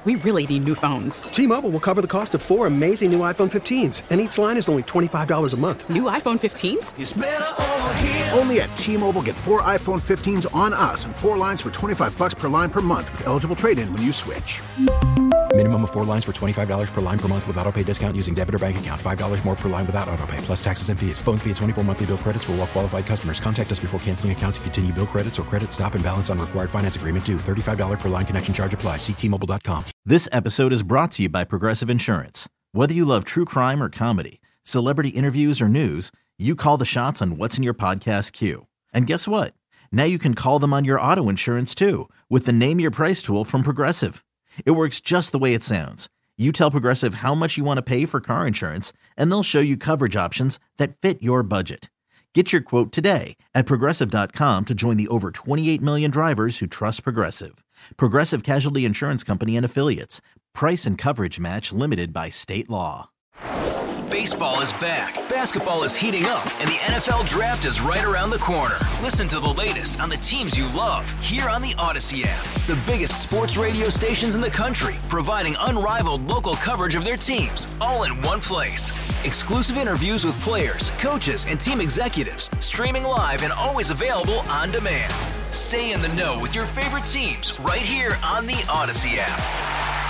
We really need new phones. T-Mobile will cover the cost of 4 amazing new iPhone 15s, and each line is only $25 a month. New iPhone 15s? It's better over here. Only at T-Mobile, get 4 iPhone 15s on us and 4 lines for $25 per line per month with eligible trade-in when you switch. Minimum of 4 lines for $25 per line per month with autopay discount using debit or bank account. $5 more per line without autopay, plus taxes and fees. Phone fee at 24 monthly bill credits for well-qualified customers. Contact us before canceling account to continue bill credits or credit stop and balance on required finance agreement due. $35 per line connection charge applies. See T-Mobile.com. This episode is brought to you by Progressive Insurance. Whether you love true crime or comedy, celebrity interviews or news, you call the shots on what's in your podcast queue. And guess what? Now you can call them on your auto insurance too with the Name Your Price tool from Progressive. It works just the way it sounds. You tell Progressive how much you want to pay for car insurance, and they'll show you coverage options that fit your budget. Get your quote today at Progressive.com to join the over 28 million drivers who trust Progressive. Progressive Casualty Insurance Company and Affiliates. Price and coverage match limited by state law. Baseball is back, basketball is heating up, and the NFL Draft is right around the corner. Listen to the latest on the teams you love here on the Odyssey app. The biggest sports radio stations in the country, providing unrivaled local coverage of their teams, all in one place. Exclusive interviews with players, coaches, and team executives, streaming live and always available on demand. Stay in the know with your favorite teams right here on the Odyssey app.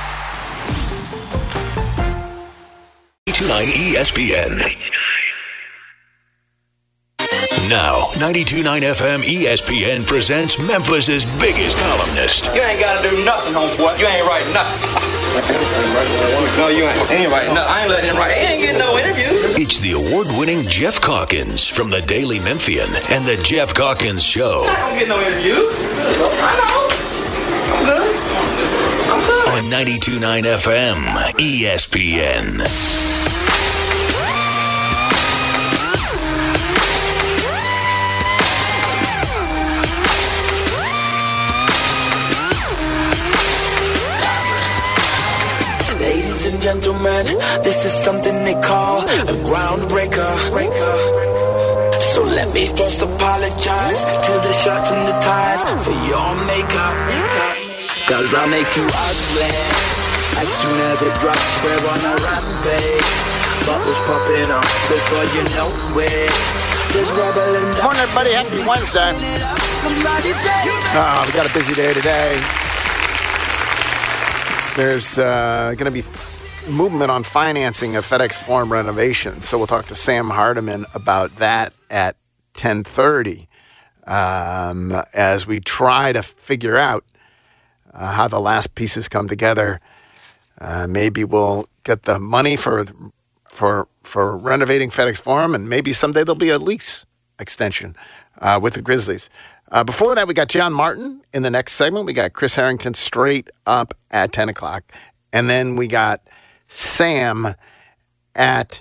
92.9 ESPN. Now, 92.9 FM ESPN presents Memphis's biggest columnist. You ain't got to do nothing, homeboy. You ain't writing nothing. No, you ain't writing nothing. I ain't letting him write. He ain't getting no interview. It's the award-winning Jeff Calkins from the Daily Memphian and the Jeff Calkins Show. I don't get no interview. I know. I'm good. On 92.9 FM ESPN. Ladies and gentlemen, this is something they call a groundbreaker. So let me first apologize to the shirts and the ties for your makeup. Cause I'll make you ugly as soon as it drops. We're on a rampage. Bubbles popping up before you know it. There's rubble and morning, everybody. Happy Wednesday. We got a busy day today. There's going to be movement on financing of FedEx Forum renovation. So we'll talk to Sam Hardiman about that at 10:30 as we try to figure out how the last pieces come together. Maybe we'll get the money for renovating FedEx Forum, and maybe someday there'll be a lease extension with the Grizzlies. Before that, we got John Martin in the next segment. We got Chris Harrington straight up at 10 o'clock. And then we got Sam at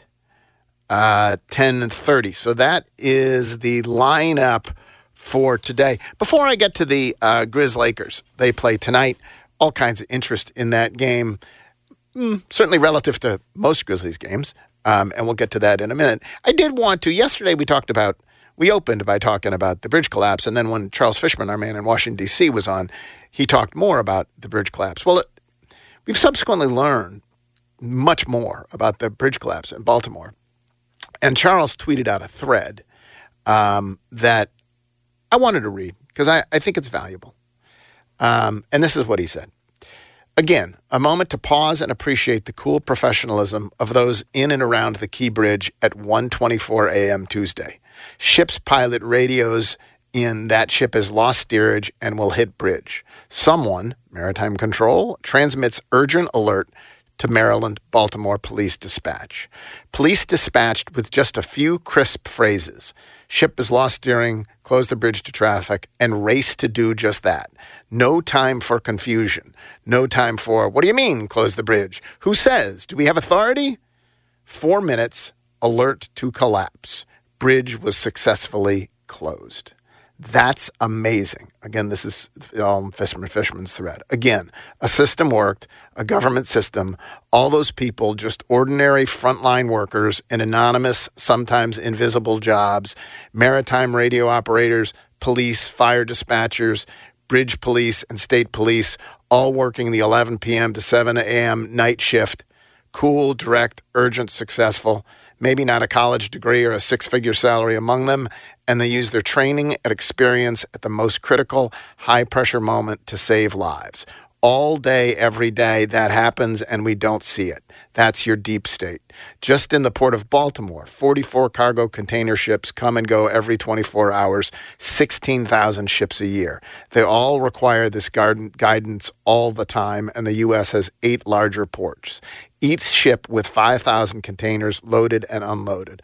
10:30. So that is the lineup for today. Before I get to the Grizz Lakers, they play tonight. All kinds of interest in that game, certainly relative to most Grizzlies games. And we'll get to that in a minute. I did want to, yesterday we opened by talking about the bridge collapse, and then when Charles Fishman, our man in Washington, D.C., was on, he talked more about the bridge collapse. Well, we've subsequently learned much more about the bridge collapse in Baltimore. And Charles tweeted out a thread that I wanted to read because I think it's valuable. And this is what he said. Again, a moment to pause and appreciate the cool professionalism of those in and around the Key Bridge at 1:24 a.m. Tuesday. Ship's pilot radios in that ship has lost steerage and will hit bridge. Someone, Maritime Control, transmits urgent alert to Maryland, Baltimore Police Dispatch. Police dispatched with just a few crisp phrases. Ship has lost steering, close the bridge to traffic, and race to do just that. No time for confusion. No time for, what do you mean, close the bridge? Who says? Do we have authority? 4 minutes, alert to collapse. Bridge was successfully closed. That's amazing. Again, this is Fishman's thread. Again, a system worked, a government system, all those people, just ordinary frontline workers in anonymous, sometimes invisible jobs, maritime radio operators, police, fire dispatchers, bridge police, and state police, all working the 11 p.m. to 7 a.m. night shift. Cool, direct, urgent, successful. Maybe not a college degree or a six-figure salary among them, and they use their training and experience at the most critical, high-pressure moment to save lives. All day, every day, that happens, and we don't see it. That's your deep state. Just in the port of Baltimore, 44 cargo container ships come and go every 24 hours, 16,000 ships a year. They all require this guidance all the time, and the U.S. has 8 larger ports, each ship with 5,000 containers loaded and unloaded.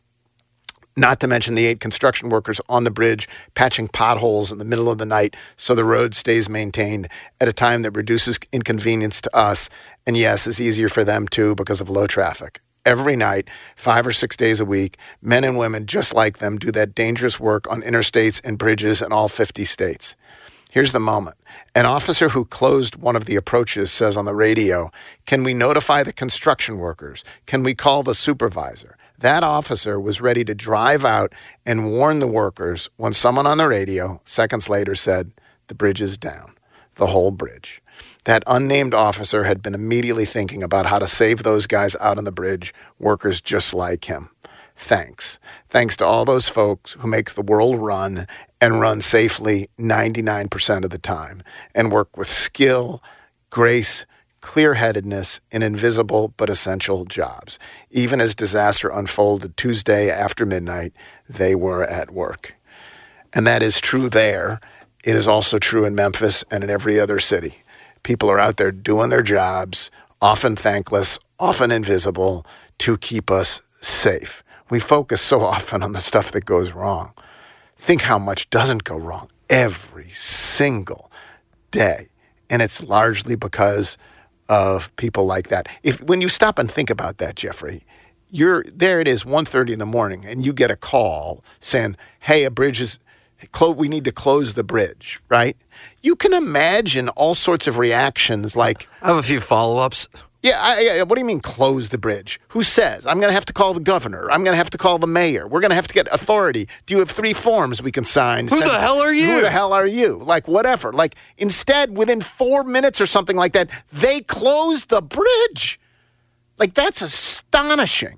Not to mention the 8 construction workers on the bridge patching potholes in the middle of the night so the road stays maintained at a time that reduces inconvenience to us, and yes, is easier for them too because of low traffic. Every night, 5 or 6 days a week, men and women just like them do that dangerous work on interstates and bridges in all 50 states. Here's the moment. An officer who closed one of the approaches says on the radio, "Can we notify the construction workers? Can we call the supervisor?" That officer was ready to drive out and warn the workers when someone on the radio, seconds later, said, "The bridge is down." The whole bridge. That unnamed officer had been immediately thinking about how to save those guys out on the bridge, workers just like him. Thanks. Thanks to all those folks who make the world run and run safely 99% of the time and work with skill, grace, clear-headedness in invisible but essential jobs. Even as disaster unfolded Tuesday after midnight, they were at work. And that is true there. It is also true in Memphis and in every other city. People are out there doing their jobs, often thankless, often invisible, to keep us safe. We focus so often on the stuff that goes wrong. Think how much doesn't go wrong every single day. And it's largely because of people like that. When you stop and think about that, Jeffrey, there it is, 1:30 in the morning, and you get a call saying, "Hey, a bridge is we need to close the bridge," right? You can imagine all sorts of reactions like... I have a few follow-ups. Yeah, what do you mean close the bridge? Who says? I'm going to have to call the governor. I'm going to have to call the mayor. We're going to have to get authority. Do you have 3 forms we can sign? Who the hell are you? Who the hell are you? Like, whatever. Like, instead, within 4 minutes or something like that, they closed the bridge. Like, that's astonishing.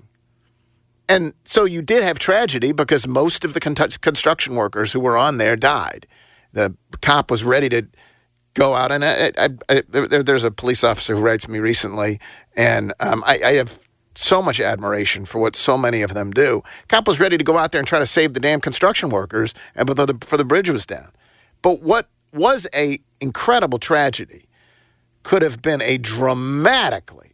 And so you did have tragedy because most of the construction workers who were on there died. The cop was ready to go out, and there's a police officer who writes me recently, and I have so much admiration for what so many of them do. Cop was ready to go out there and try to save the damn construction workers, and for the bridge was down. But what was a incredible tragedy could have been a dramatically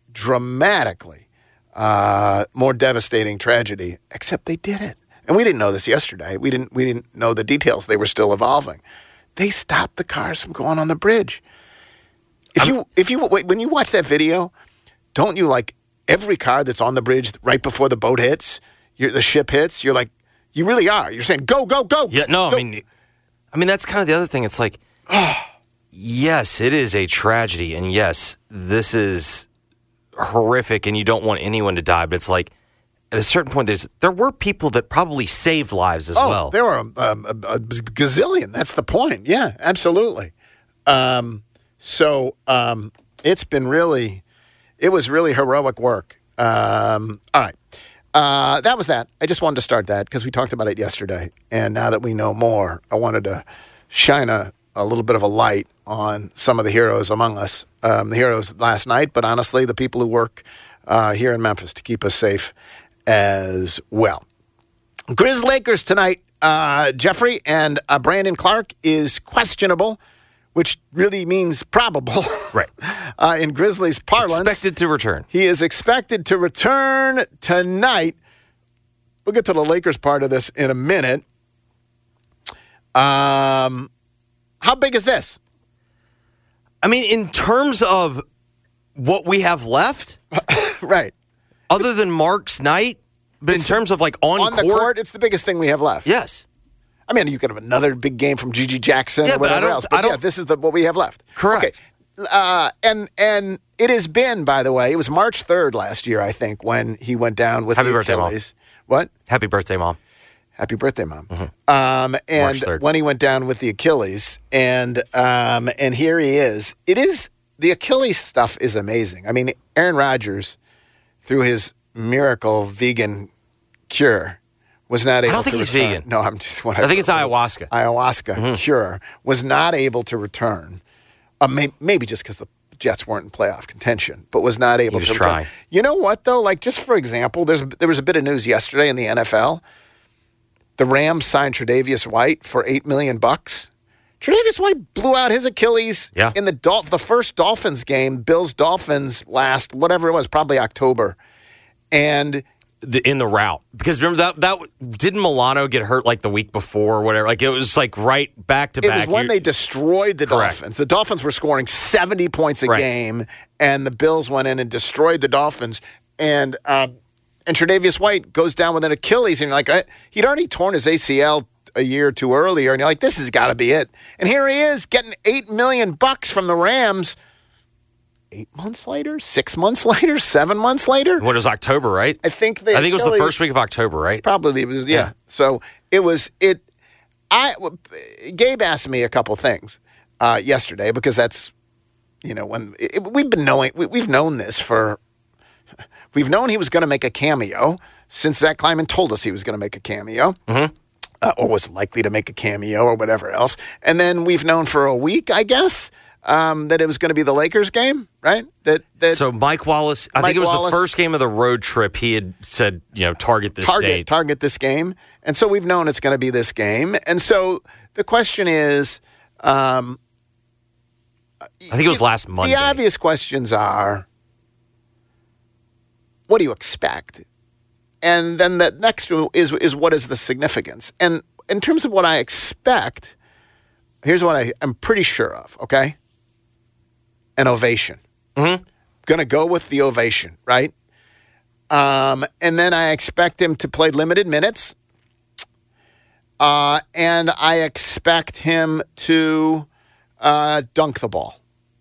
more devastating tragedy, except they did it. And we didn't know this yesterday. We didn't know the details. They were still evolving. They stopped the cars from going on the bridge. When you watch that video, don't you like every car that's on the bridge right before the boat hits, the ship hits? You're like, you really are. You're saying, go, go, go. Yeah, no, go. I mean that's kind of the other thing. It's like, yes, it is a tragedy, and yes, this is horrific, and you don't want anyone to die. But it's like, at a certain point, there were people that probably saved lives as well. There were a gazillion. That's the point. Yeah, absolutely. It's been it was really heroic work. All right. That was that. I just wanted to start that because we talked about it yesterday. And now that we know more, I wanted to shine a little bit of a light on some of the heroes among us. The heroes last night, but honestly, the people who work here in Memphis to keep us safe as well. Grizz Lakers tonight, Jeffrey, and Brandon Clark is questionable, which really means probable. Right. In Grizzlies parlance. Expected to return. He is expected to return tonight. We'll get to the Lakers part of this in a minute. How big is this? I mean, in terms of what we have left? Right. Other than Mark's night, but in terms of like on the court, it's the biggest thing we have left. Yes. I mean, you could have another big game from Gigi Jackson or whatever else. But this is what we have left. Correct. Okay. And it has been, by the way, it was March 3rd last year, I think, when he went down with Happy the birthday, Achilles. Mom. What? Happy birthday, Mom. Happy birthday, Mom. Mm-hmm. And when he went down with the Achilles, and here he is. The Achilles stuff is amazing. I mean, Aaron Rodgers, through his miracle vegan cure, was not able to I don't think he's return. vegan. No, I'm just I think it's ayahuasca. Ayahuasca cure was not able to return. Maybe just because the Jets weren't in playoff contention, but was not able to return. Trying. You know what, though? Like, just for example, there was a bit of news yesterday in the NFL. The Rams signed Tre'Davious White for $8 million. Tre'Davious White blew out his Achilles in the first Dolphins game, Bills-Dolphins last, whatever it was, probably October. And in the route. Because remember, that didn't Milano get hurt like the week before or whatever? Like, it was like right back to back. It was when they destroyed the Dolphins. The Dolphins were scoring 70 points a game, and the Bills went in and destroyed the Dolphins. And Tre'Davious White goes down with an Achilles, and you're like, he'd already torn his ACL a year or two earlier, and you're like, this has got to be it. And here he is getting $8 million from the Rams 8 months later, 6 months later, 7 months later. When it was October, right? I think it was the first week of October, right? Probably, yeah. So Gabe asked me a couple things yesterday because that's, when we've known this we've known he was going to make a cameo since Zach Kleiman told us he was going to make a cameo. Mm-hmm. Or was likely to make a cameo or whatever else. And then we've known for a week, I guess, that it was going to be the Lakers game, right? So Mike Wallace, I think it was the first game of the road trip. He had said, target this date. Target this game. And so we've known it's going to be this game. And so the question is, I think it was last Monday. The obvious questions are, what do you expect? And then the next one is what is the significance? And in terms of what I expect, here's what I'm pretty sure of, okay? An ovation. Mm-hmm. Going to go with the ovation, right? And then I expect him to play limited minutes. And I expect him to dunk the ball.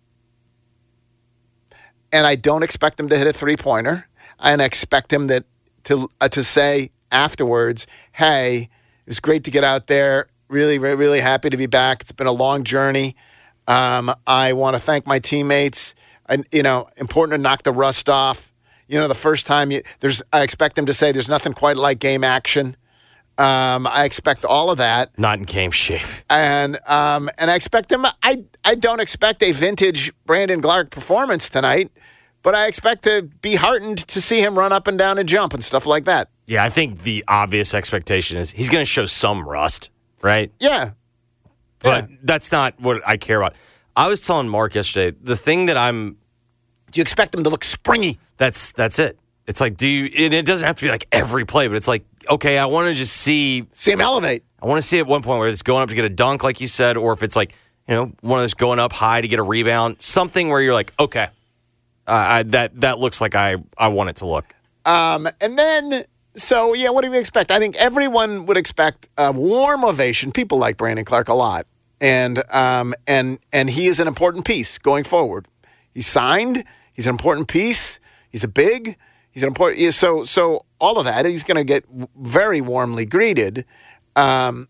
And I don't expect him to hit a three-pointer. And I expect him to say afterwards, hey, it was great to get out there. Really, really happy to be back. It's been a long journey. I want to thank my teammates. Important to knock the rust off. The first time I expect him to say there's nothing quite like game action. I expect all of that. Not in game shape. And I expect him. I don't expect a vintage Brandon Clark performance tonight. But I expect to be heartened to see him run up and down and jump and stuff like that. Yeah, I think the obvious expectation is he's going to show some rust, right? Yeah. But that's not what I care about. I was telling Mark yesterday, the thing that Do you expect him to look springy? That's it. It's like, and it doesn't have to be like every play, but it's like, okay, I want to just see him elevate. I want to see at one point where it's going up to get a dunk, like you said, or if it's like, one of those going up high to get a rebound, something where you're like, okay. That looks like I want it to look. And then, what do we expect? I think everyone would expect a warm ovation. People like Brandon Clark a lot. And he is an important piece going forward. He's signed. He's an important piece. He's an important. So all of that, he's going to get very warmly greeted. The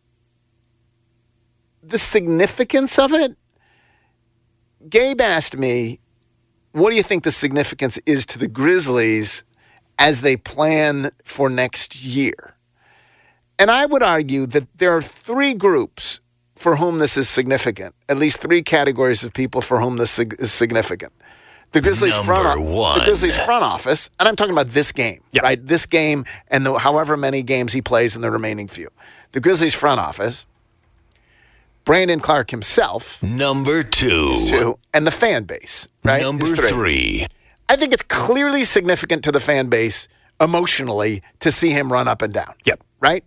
significance of it, Gabe asked me, what do you think the significance is to the Grizzlies as they plan for next year? And I would argue that there are three groups for whom this is significant, at least three categories of people for whom this is significant. The Grizzlies front office, and I'm talking about this game, right? This game and however many games he plays in the remaining few. The Grizzlies front office, Brandon Clark himself. Number 2. And the fan base, right? Number 3. I think it's clearly significant to the fan base emotionally to see him run up and down. Yep. Right?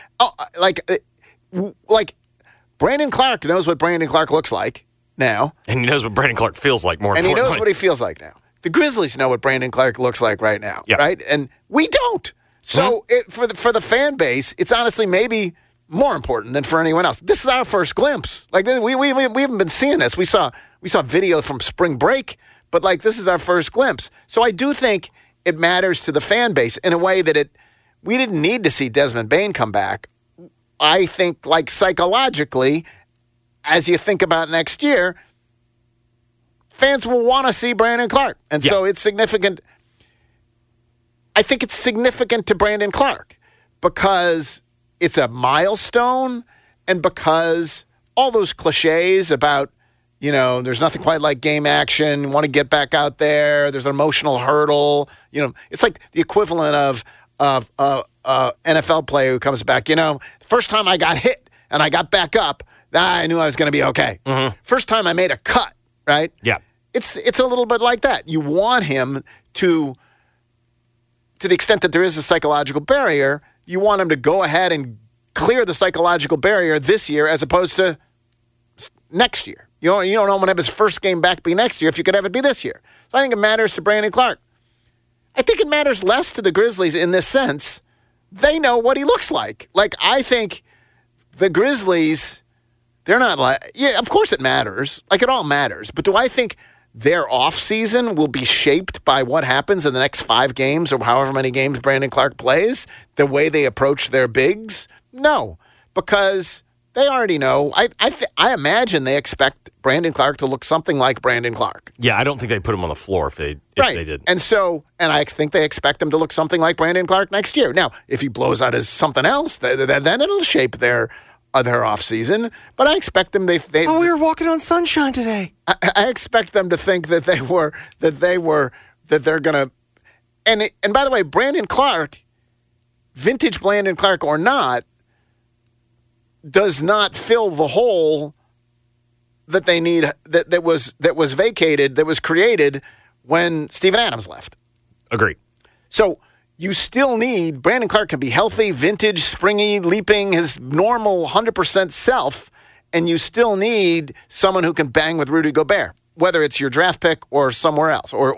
Like Brandon Clark knows what Brandon Clark looks like now. And he knows what Brandon Clark feels like more importantly. And he knows what he feels like now. The Grizzlies know what Brandon Clark looks like right now, right? And we don't. So for the fan base, it's honestly maybe more important than for anyone else. This is our first glimpse. Like we haven't been seeing this. We saw video from spring break, but like this is our first glimpse. So I do think it matters to the fan base in a way that we didn't need to see Desmond Bane come back I think, like, psychologically, as you think about next year, fans will want to see Brandon Clark. And so it's significant. I think it's significant to Brandon Clark because it's a milestone and because all those cliches about, there's nothing quite like game action, you want to get back out there, there's an emotional hurdle. It's like the equivalent of NFL player who comes back, first time I got hit and I got back up, I knew I was going to be okay. Mm-hmm. First time I made a cut, right? Yeah. It's a little bit like that. You want him to the extent that there is a psychological barrier, you want him to go ahead and clear the psychological barrier this year as opposed to next year. You don't want to have his first game back be next year if you could have it be this year. So I think it matters to Brandon Clark. I think it matters less to the Grizzlies in this sense. They know what he looks like. Like, I think the Grizzlies, they're not like, yeah, of course it matters. Like, it all matters. But do I think their offseason will be shaped by what happens in the next 5 games or however many games Brandon Clark plays, the way they approach their bigs? No, because they already know. I imagine they expect Brandon Clark to look something like Brandon Clark. Yeah, I don't think they put him on the floor if they did. And I think they expect him to look something like Brandon Clark next year. Now, if he blows out as something else, then it'll shape their offseason. But I expect them. We were walking on sunshine today. I expect them to think that they're gonna. And by the way, Brandon Clark, vintage Brandon Clark or not, does not fill the hole that they need. That was vacated. That was created when Steven Adams left. Agreed. So you still need Brandon Clark can be healthy, vintage, springy, leaping, his normal 100% self, and you still need someone who can bang with Rudy Gobert, whether it's your draft pick or somewhere else, or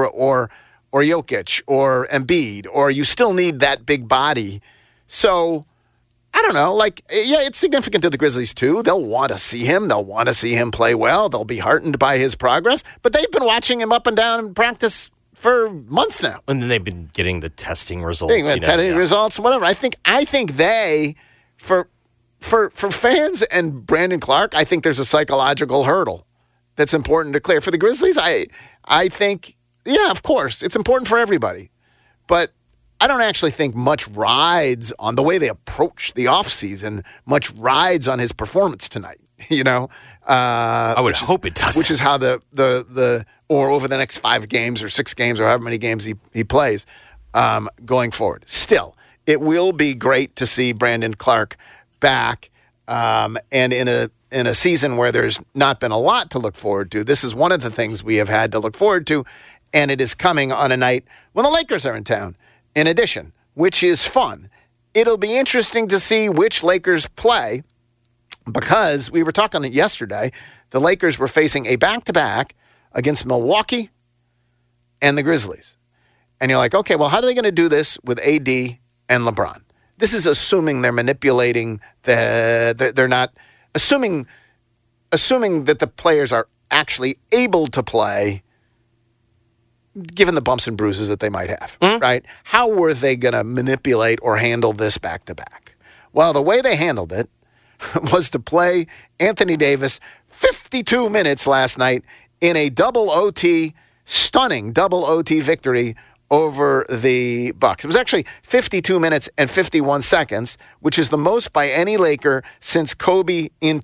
Jokic or Embiid, or you still need that big body. So I don't know. Like, yeah, it's significant to the Grizzlies too. They'll want to see him. They'll want to see him play well. They'll be heartened by his progress. But they've been watching him up and down in practice for months now. And then they've been getting the testing results. Results, whatever. I think they, for fans and Brandon Clark, I think there's a psychological hurdle that's important to clear. For the Grizzlies, I think, yeah, of course, it's important for everybody. But I don't actually think much rides on the way they approach the offseason, much rides on his performance tonight, I would hope it doesn't. Which is how or over the next 5 games or 6 games or however many games he plays going forward. Still, it will be great to see Brandon Clark back and in a season where there's not been a lot to look forward to. This is one of the things we have had to look forward to, and it is coming on a night when the Lakers are in town, in addition, which is fun. It'll be interesting to see which Lakers play because we were talking yesterday, the Lakers were facing a back-to-back against Milwaukee and the Grizzlies. And you're like, okay, well, how are they going to do this with AD and LeBron? This is assuming they're manipulating they're not assuming that the players are actually able to play given the bumps and bruises that they might have, right? How were they going to manipulate or handle this back-to-back? Well, the way they handled it was to play Anthony Davis 52 minutes last night in a stunning double OT victory over the Bucks. It was actually 52 minutes and 51 seconds, which is the most by any Laker since Kobe in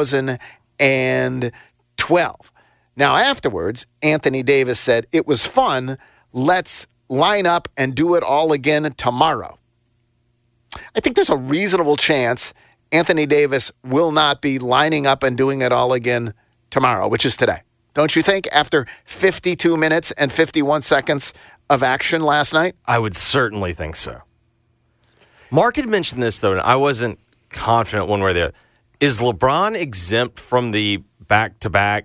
2012. Now, afterwards, Anthony Davis said, it was fun. Let's line up and do it all again tomorrow. I think there's a reasonable chance Anthony Davis will not be lining up and doing it all again tomorrow, which is today. Don't you think, after 52 minutes and 51 seconds of action last night? I would certainly think so. Mark had mentioned this, though, and I wasn't confident one way or the other. Is LeBron exempt from the back-to-back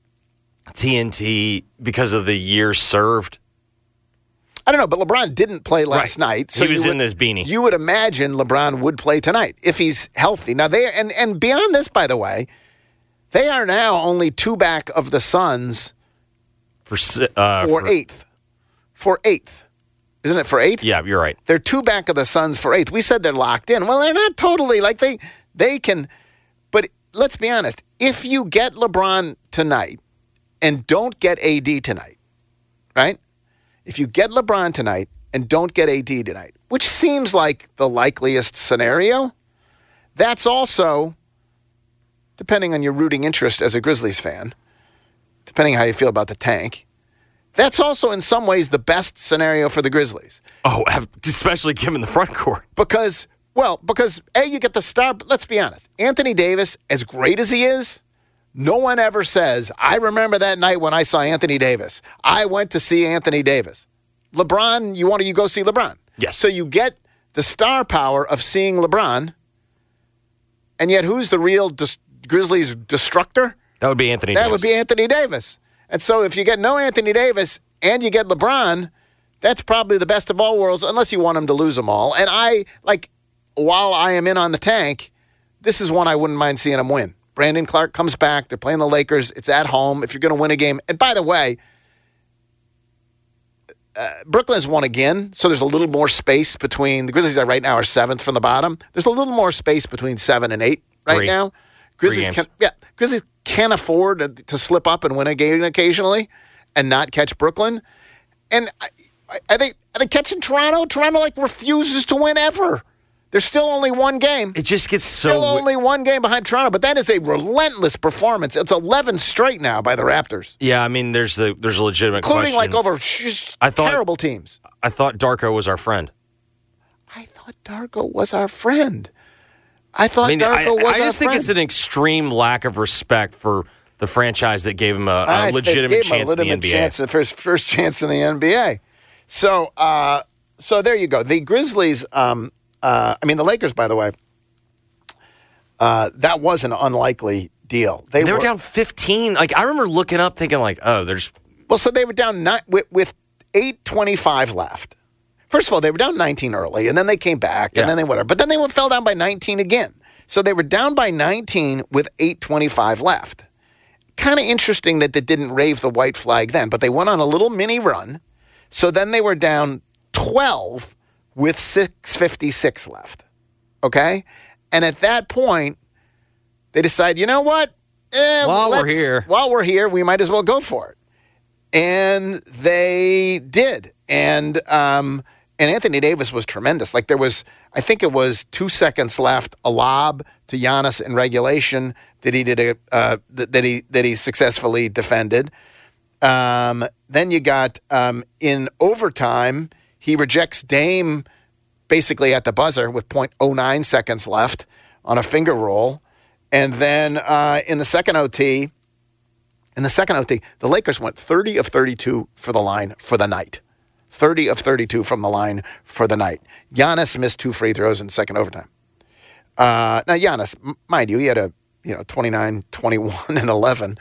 TNT because of the years served? I don't know, but LeBron didn't play last night. So he was in this beanie. You would imagine LeBron would play tonight if he's healthy. Now, and beyond this, by the way, they are now only 2 back of the Suns for 8th. For 8th. Isn't it for 8th? Yeah, you're right. They're 2 back of the Suns for 8th. We said they're locked in. Well, they're not totally. Like, they can. But let's be honest. If you get LeBron tonight and don't get AD tonight, right? If you get LeBron tonight and don't get AD tonight, which seems like the likeliest scenario, that's also, depending on your rooting interest as a Grizzlies fan, depending how you feel about the tank, that's also in some ways the best scenario for the Grizzlies. Oh, especially given the front court. Because A, you get the star, but let's be honest, Anthony Davis, as great as he is, no one ever says, I remember that night when I saw Anthony Davis. I went to see Anthony Davis. LeBron, you go see LeBron. Yes. So you get the star power of seeing LeBron, and yet who's the real Grizzlies destructor? That would be Anthony Davis. That would be Anthony Davis. And so if you get no Anthony Davis and you get LeBron, that's probably the best of all worlds, unless you want him to lose them all. And while I am in on the tank, this is one I wouldn't mind seeing him win. Brandon Clark comes back. They're playing the Lakers. It's at home. If you're going to win a game. And by the way, Brooklyn's won again, so there's a little more space between. The Grizzlies right now are 7th from the bottom. There's a little more space between 7 and 8 right now. Grizzlies can afford to slip up and win a game occasionally and not catch Brooklyn. And are they catching Toronto? Toronto refuses to win ever. There's still only one game. It just gets still only one game behind Toronto, but that is a relentless performance. It's 11 straight now by the Raptors. Yeah, I mean, there's a legitimate including question. over terrible teams. I thought Darko was our friend. I thought Darko was our friend. I just think it's an extreme lack of respect for the franchise that gave him a legitimate chance in the NBA. First chance in the NBA. So there you go. The Grizzlies. The Lakers, by the way, that was an unlikely deal. They were down 15. I remember looking up thinking there's... Well, so they were down with 8:25 left. First of all, they were down 19 early, and then they came back, and then they whatever. But then they fell down by 19 again. So they were down by 19 with 8:25 left. Kind of interesting that they didn't wave the white flag then, but they went on a little mini run. So then they were down 12 with 6:56 left. Okay? And at that point, they decide, you know what? While we're here, we might as well go for it. And they did. And Anthony Davis was tremendous. I think it was 2 seconds left, a lob to Giannis in regulation that he successfully defended. Then you got in overtime, he rejects Dame basically at the buzzer with 0.09 seconds left on a finger roll. And then in the second OT, the Lakers went 30 of 32 for the line for the night. 30 of 32 from the line for the night. Giannis missed 2 free throws in the second overtime. Now, Giannis, mind you, he had 29, 21, and 11.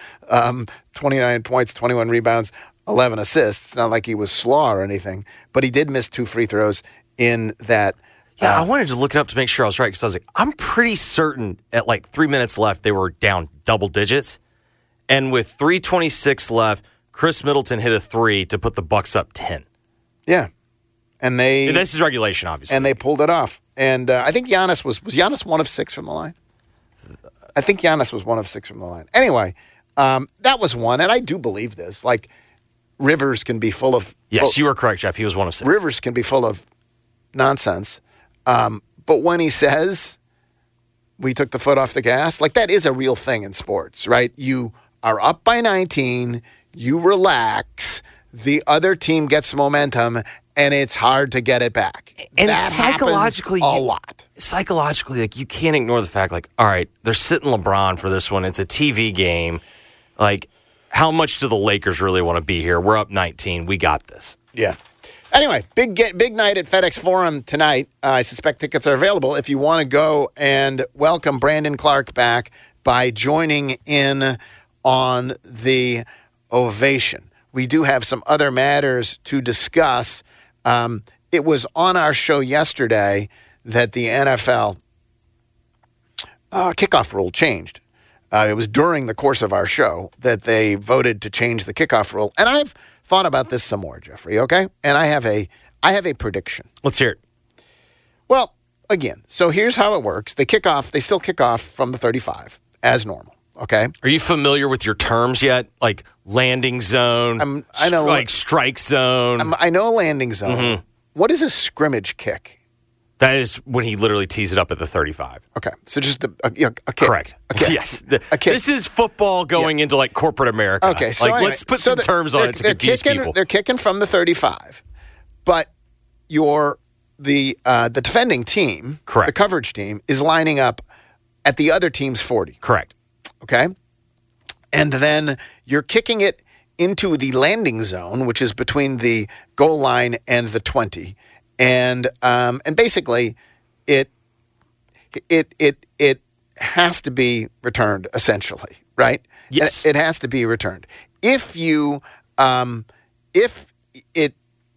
29 points, 21 rebounds, 11 assists. It's not like he was slaw or anything, but he did miss 2 free throws in that. Yeah, I wanted to look it up to make sure I was right because I was like, I'm pretty certain at 3 minutes left they were down double digits. And with 3:26 left, Chris Middleton hit a 3 to put the Bucks up 10. Yeah. And this is regulation, obviously. And they pulled it off. And I think Giannis was Giannis 1 of 6 from the line? I think Giannis was 1 of 6 from the line. Anyway, that was one, and I do believe this. Rivers can be full of... Yes, you were correct, Jeff. He was 1 of 6. Rivers can be full of nonsense. But when he says we took the foot off the gas, that is a real thing in sports, right? You are up by 19, you relax, the other team gets momentum, and it's hard to get it back. And that psychologically, a lot. Psychologically, you can't ignore the fact, all right, they're sitting LeBron for this one. It's a TV game. How much do the Lakers really want to be here? We're up 19. We got this. Yeah. Anyway, big night at FedEx Forum tonight. I suspect tickets are available if you want to go and welcome Brandon Clark back by joining in on the ovation. We do have some other matters to discuss. It was on our show yesterday that the NFL kickoff rule changed. It was during the course of our show that they voted to change the kickoff rule. And I've thought about this some more, Jeffrey, okay? And I have I have a prediction. Let's hear it. Well, again, so here's how it works. They still kick off from the 35 as normal. Okay. Are you familiar with your terms yet? Like landing zone, I know, like strike zone. I know a landing zone. Mm-hmm. What is a scrimmage kick? That is when he literally tees it up at the 35. Okay, so just a kick. Correct. A kick. Yes. A kick. This is football going into like corporate America. Okay, so anyway, let's put some terms on it to confuse people. They're kicking from the 35, but the defending team, correct, the coverage team, is lining up at the other team's 40. Correct. Okay, and then you're kicking it into the landing zone, which is between the goal line and the 20. And basically, it has to be returned essentially, right? Yes, it has to be returned. If it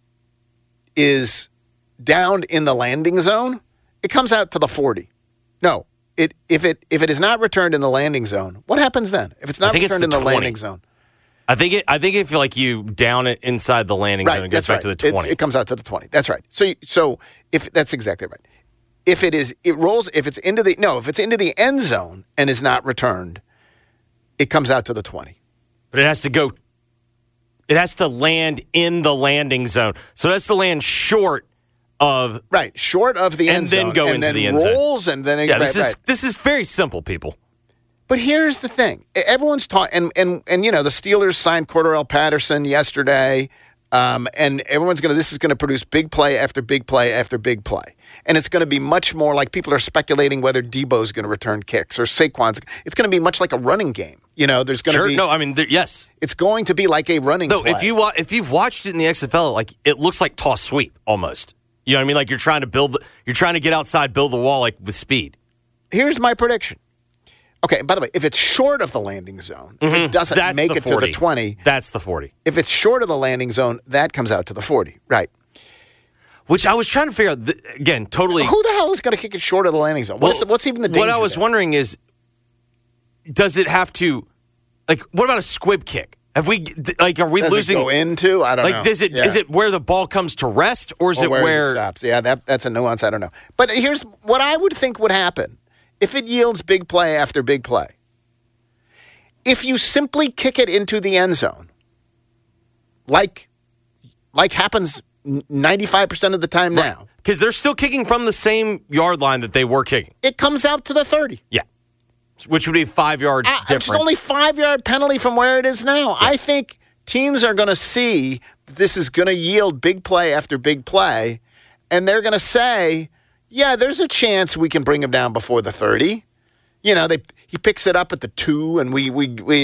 is downed in the landing zone, it comes out to the 40. No, if it is not returned in the landing zone, what happens then? If it's not returned in the landing zone. I think if like you down it inside the landing zone, it goes back to the 20. It comes out to the 20. That's right. So if that's exactly right. If it rolls. If it's into the end zone and is not returned, it comes out to the 20. But it has to go. It has to land in the landing zone. So it has to land short of short of the end zone, and then go into the end zone. Rolls and then this is very simple, people. But here's the thing: everyone's taught, and the Steelers signed Cordarrelle Patterson yesterday, and everyone's this is going to produce big play after big play after big play, and it's going to be much more like people are speculating whether Debo's going to return kicks or Saquon's. It's going to be much like a running game. There's going to be yes, it's going to be like a running. No, play. if you've watched it in the XFL, like it looks like toss sweep almost. You know what I mean? Like you're trying to get outside, build the wall like with speed. Here's my prediction. Okay, by the way, if it's short of the landing zone, if it doesn't make it to the 20. That's the 40. If it's short of the landing zone, that comes out to the 40. Right. Which I was trying to figure out, again, totally. Who the hell is going to kick it short of the landing zone? What's even the danger? What I was wondering is, does it have to, what about a squib kick? Are we losing? It go into? I don't know. Is it where the ball comes to rest, or is it where it stops? Yeah, that's a nuance. I don't know. But here's what I would think would happen. If it yields big play after big play, if you simply kick it into the end zone, like happens 95% of the time now. Because they're still kicking from the same yard line that they were kicking. It comes out to the 30. Yeah. Which would be 5 yards difference. It's only 5-yard penalty from where it is now. Yeah. I think teams are going to see this is going to yield big play after big play, and they're going to say, yeah, there's a chance we can bring him down before the 30. He picks it up at the 2, and we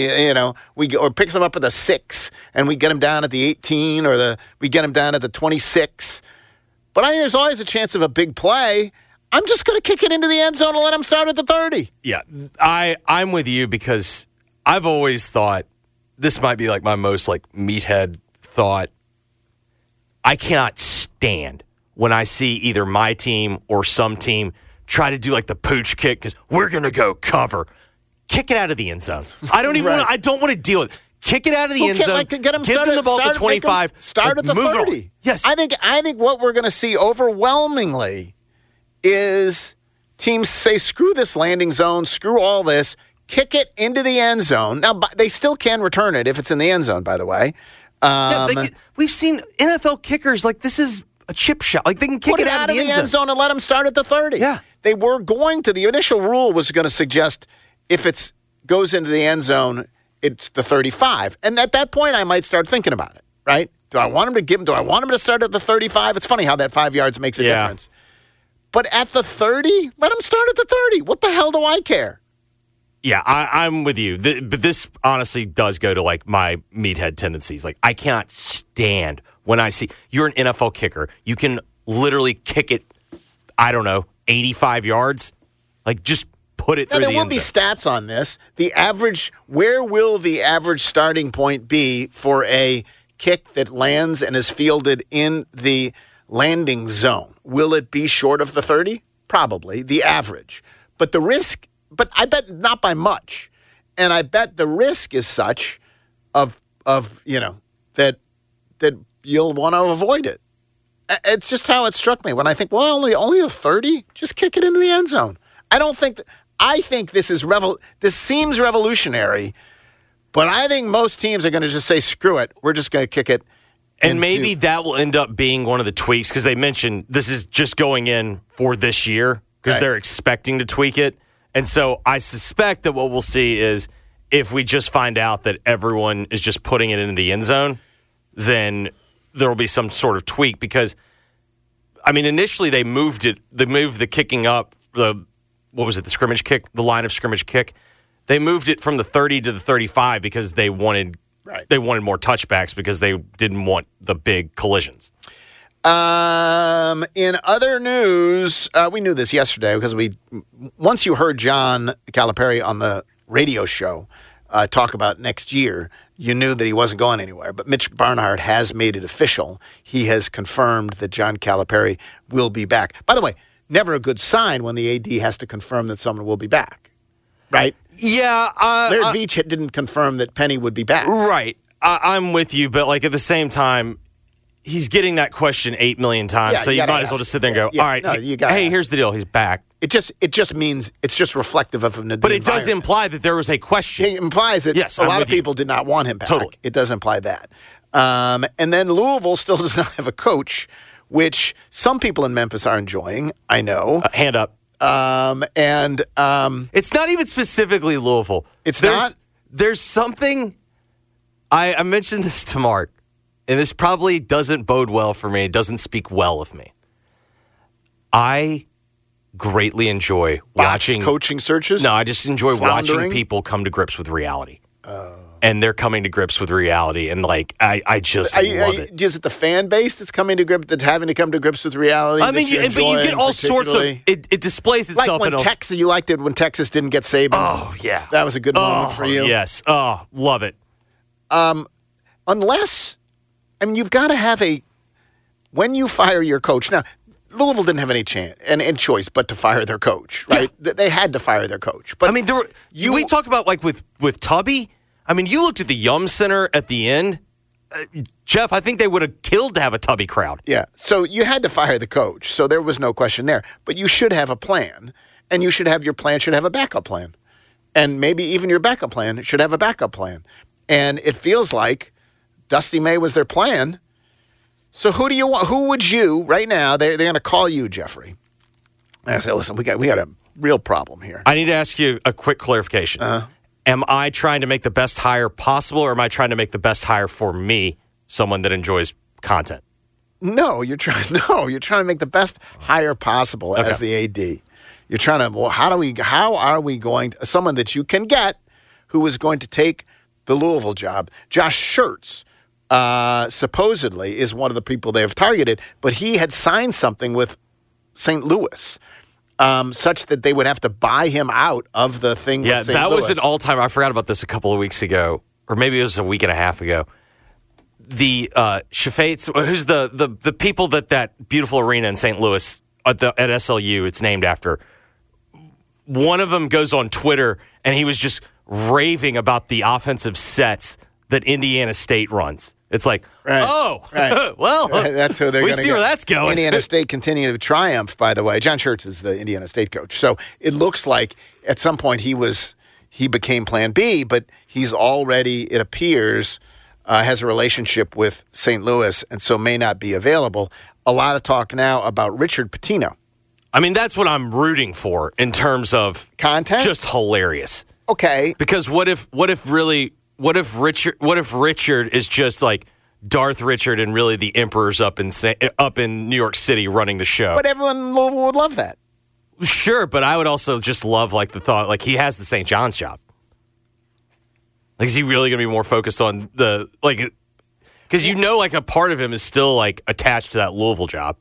or picks him up at the 6, and we get him down at the 18, or we get him down at the 26. But I think there's always a chance of a big play. I'm just going to kick it into the end zone and let him start at the 30. Yeah, I'm with you because I've always thought this might be like my most meathead thought. I cannot stand when I see either my team or some team try to do the pooch kick because we're going to go cover. Kick it out of the end zone. I don't even I don't want to deal with it. Kick it out of the end zone. Give them the ball at the 25. Start at the 30. Yes. I think what we're going to see overwhelmingly is teams say, screw this landing zone, screw all this, kick it into the end zone. Now, they still can return it if it's in the end zone, by the way. We've seen NFL kickers this is a chip shot. They can kick it out of the end zone and let them start at the 30. Yeah. They were going to. The initial rule was going to suggest if it goes into the end zone, it's the 35. And at that point, I might start thinking about it, right? Do I want him to start at the 35? It's funny how that 5 yards makes a difference. But at the 30, let him start at the 30. What the hell do I care? Yeah, I'm with you. But this honestly does go to my meathead tendencies. I cannot stand when I see you're an NFL kicker. You can literally kick it, 85 yards. Just put it through the end zone. There will be stats on this. Where will the average starting point be for a kick that lands and is fielded in the landing zone? Will it be short of the 30? Probably, the average. But the risk, I bet not by much. And I bet the risk is such that you'll want to avoid it. It's just how it struck me when I think, well, only a 30? Just kick it into the end zone. I think this is this seems revolutionary, but I think most teams are going to just say, screw it. We're just going to kick it. And maybe that will end up being one of the tweaks because they mentioned this is just going in for this year because they're expecting to tweak it. And so I suspect that what we'll see is if we just find out that everyone is just putting it into the end zone, then there will be some sort of tweak because, I mean, initially they moved the kicking up, the scrimmage kick, the line of scrimmage kick. They moved it from the 30 to the 35 because they wanted more touchbacks because they didn't want the big collisions. In other news, we knew this yesterday because once you heard John Calipari on the radio show talk about next year, you knew that he wasn't going anywhere. But Mitch Barnhart has made it official. He has confirmed that John Calipari will be back. By the way, never a good sign when the AD has to confirm that someone will be back, right? Yeah. Laird Veach didn't confirm that Penny would be back. Right. I'm with you, but like at the same time, he's getting that question 8 million times, so you might as well just sit there and go, all right, hey, here's the deal. He's back. It just means it's just reflective of the But it does imply that there was a question. It implies that a lot of people did not want him back. Totally. It does imply that. And then Louisville still does not have a coach, which some people in Memphis are enjoying, I know. Hand up. It's not even specifically Louisville. There's something, I mentioned this to Mark, and this probably doesn't bode well for me. It doesn't speak well of me. I greatly enjoy watching coaching searches. No, I just enjoy watching people come to grips with reality. And they're coming to grips with reality, and like I just love it. Is it the fan base that's coming to grips, that's having to come to grips with reality? I mean, but you get all sorts of. It displays itself. Like when Texas, you liked it when Texas didn't get Saban. Oh yeah, that was a good moment for you. Yes, love it. Unless, I mean, you've got to have when you fire your coach now. Louisville didn't have any chance and choice but to fire their coach, right? Yeah. They had to fire their coach. But I mean, we talk about like with Tubby. I mean, you looked at the Yum Center at the end. Jeff, I think they would have killed to have a Tubby crowd. Yeah, so you had to fire the coach, so there was no question there. But you should have a plan, and your plan should have a backup plan. And maybe even your backup plan should have a backup plan. And it feels like Dusty May was their plan. So who do you want? Who would you, right now, they're going to call you, Jeffrey. And I say, listen, we got a real problem here. I need to ask you a quick clarification. Am I trying to make the best hire possible, or am I trying to make the best hire for me, someone that enjoys content? No, you're trying to make the best hire possible as the AD. You're trying to, well, how are we going to, someone that you can get who is going to take the Louisville job? Josh Schertz supposedly is one of the people they have targeted, but he had signed something with St. Louis. Such that they would have to buy him out of the thing with St. Louis. Yeah, that was an all-time. I forgot about this a couple of weeks ago, or maybe it was a week and a half ago. The Chafates, who's the people that beautiful arena in St. Louis at SLU, it's named after. One of them goes on Twitter, and he was just raving about the offensive sets that Indiana State runs. It's like, well, that's who they're going to see where that's going. Indiana State continue to triumph, by the way. John Schertz is the Indiana State coach. So it looks like at some point he became Plan B, but he's already, it appears, has a relationship with St. Louis and so may not be available. A lot of talk now about Richard Pitino. I mean, that's what I'm rooting for in terms of content. Just hilarious. Okay. Because what if Richard is just like Darth Richard and really the Emperor's up in New York City running the show? But everyone in Louisville would love that. Sure, but I would also just love like the thought, like he has the St. John's job. Like, is he really going to be more focused on because like a part of him is still like attached to that Louisville job.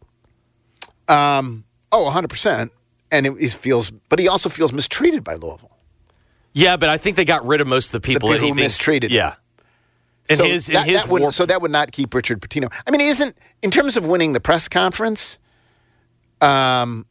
100%. And but he also feels mistreated by Louisville. Yeah, but I think they got rid of most of the people that he mistreated. Yeah. And so that would not keep Richard Pitino. I mean, in terms of winning the press conference, doesn't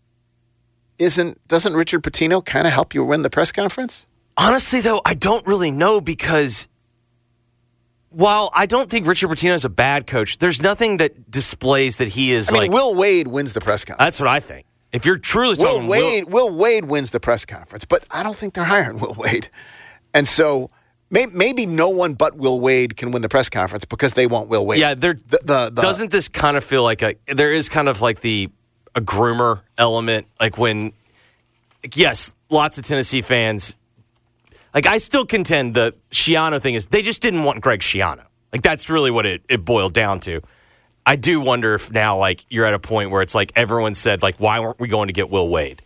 Richard Pitino kind of help you win the press conference? Honestly, though, I don't really know because while I don't think Richard Pitino is a bad coach, there's nothing that displays that he is Will Wade wins the press conference. That's what I think. If you're truly talking Will Wade wins the press conference, but I don't think they're hiring Will Wade. And so maybe no one but Will Wade can win the press conference because they want Will Wade. Yeah, doesn't this kind of feel like there is kind of like a groomer element, like when, yes, lots of Tennessee fans, like I still contend the Schiano thing is they just didn't want Greg Schiano. Like that's really what it boiled down to. I do wonder if now, like, you're at a point where it's like everyone said, like, why weren't we going to get Will Wade?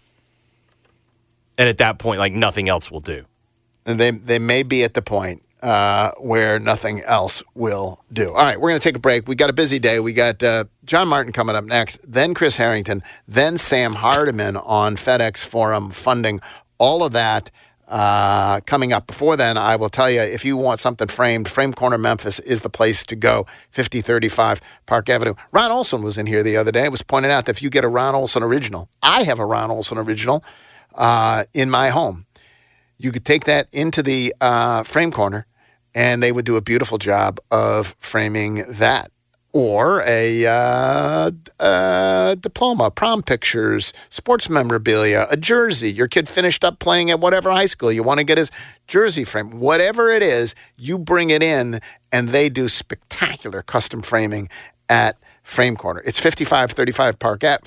And at that point, like, nothing else will do. And they may be at the point where nothing else will do. All right, we're going to take a break. We got a busy day. We got John Martin coming up next, then Chris Harrington, then Sam Hardiman on FedEx Forum funding. All of that coming up. Before then, I will tell you, if you want something framed, Frame Corner Memphis is the place to go. 5035 Park Avenue. Ron Olson was in here the other day. It was pointed out that if you get a Ron Olson original, I have a Ron Olson original in my home. You could take that into the Frame Corner, and they would do a beautiful job of framing that. Or a diploma, prom pictures, sports memorabilia, a jersey. Your kid finished up playing at whatever high school. You want to get his jersey framed. Whatever it is, you bring it in, and they do spectacular custom framing at Frame Corner. It's 5035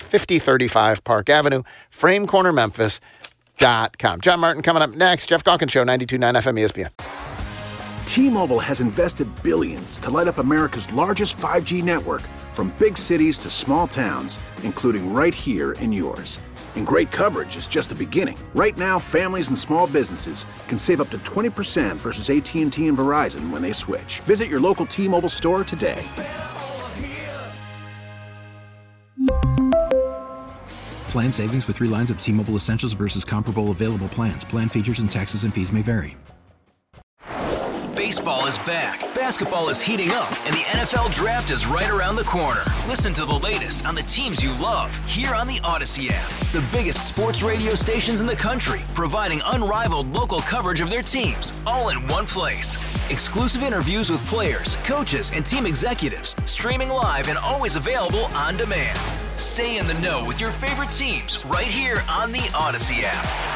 Park Avenue, framecornermemphis.com. John Martin coming up next. Jeff Calkins Show, 92.9 FM ESPN. T-Mobile has invested billions to light up America's largest 5G network, from big cities to small towns, including right here in yours. And great coverage is just the beginning. Right now, families and small businesses can save up to 20% versus AT&T and Verizon when they switch. Visit your local T-Mobile store today. Plan savings with 3 lines of T-Mobile Essentials versus comparable available plans. Plan features and taxes and fees may vary. Baseball is back, basketball is heating up, and the NFL Draft is right around the corner. Listen to the latest on the teams you love here on the Odyssey app. The biggest sports radio stations in the country, providing unrivaled local coverage of their teams, all in one place. Exclusive interviews with players, coaches, and team executives, streaming live and always available on demand. Stay in the know with your favorite teams right here on the Odyssey app.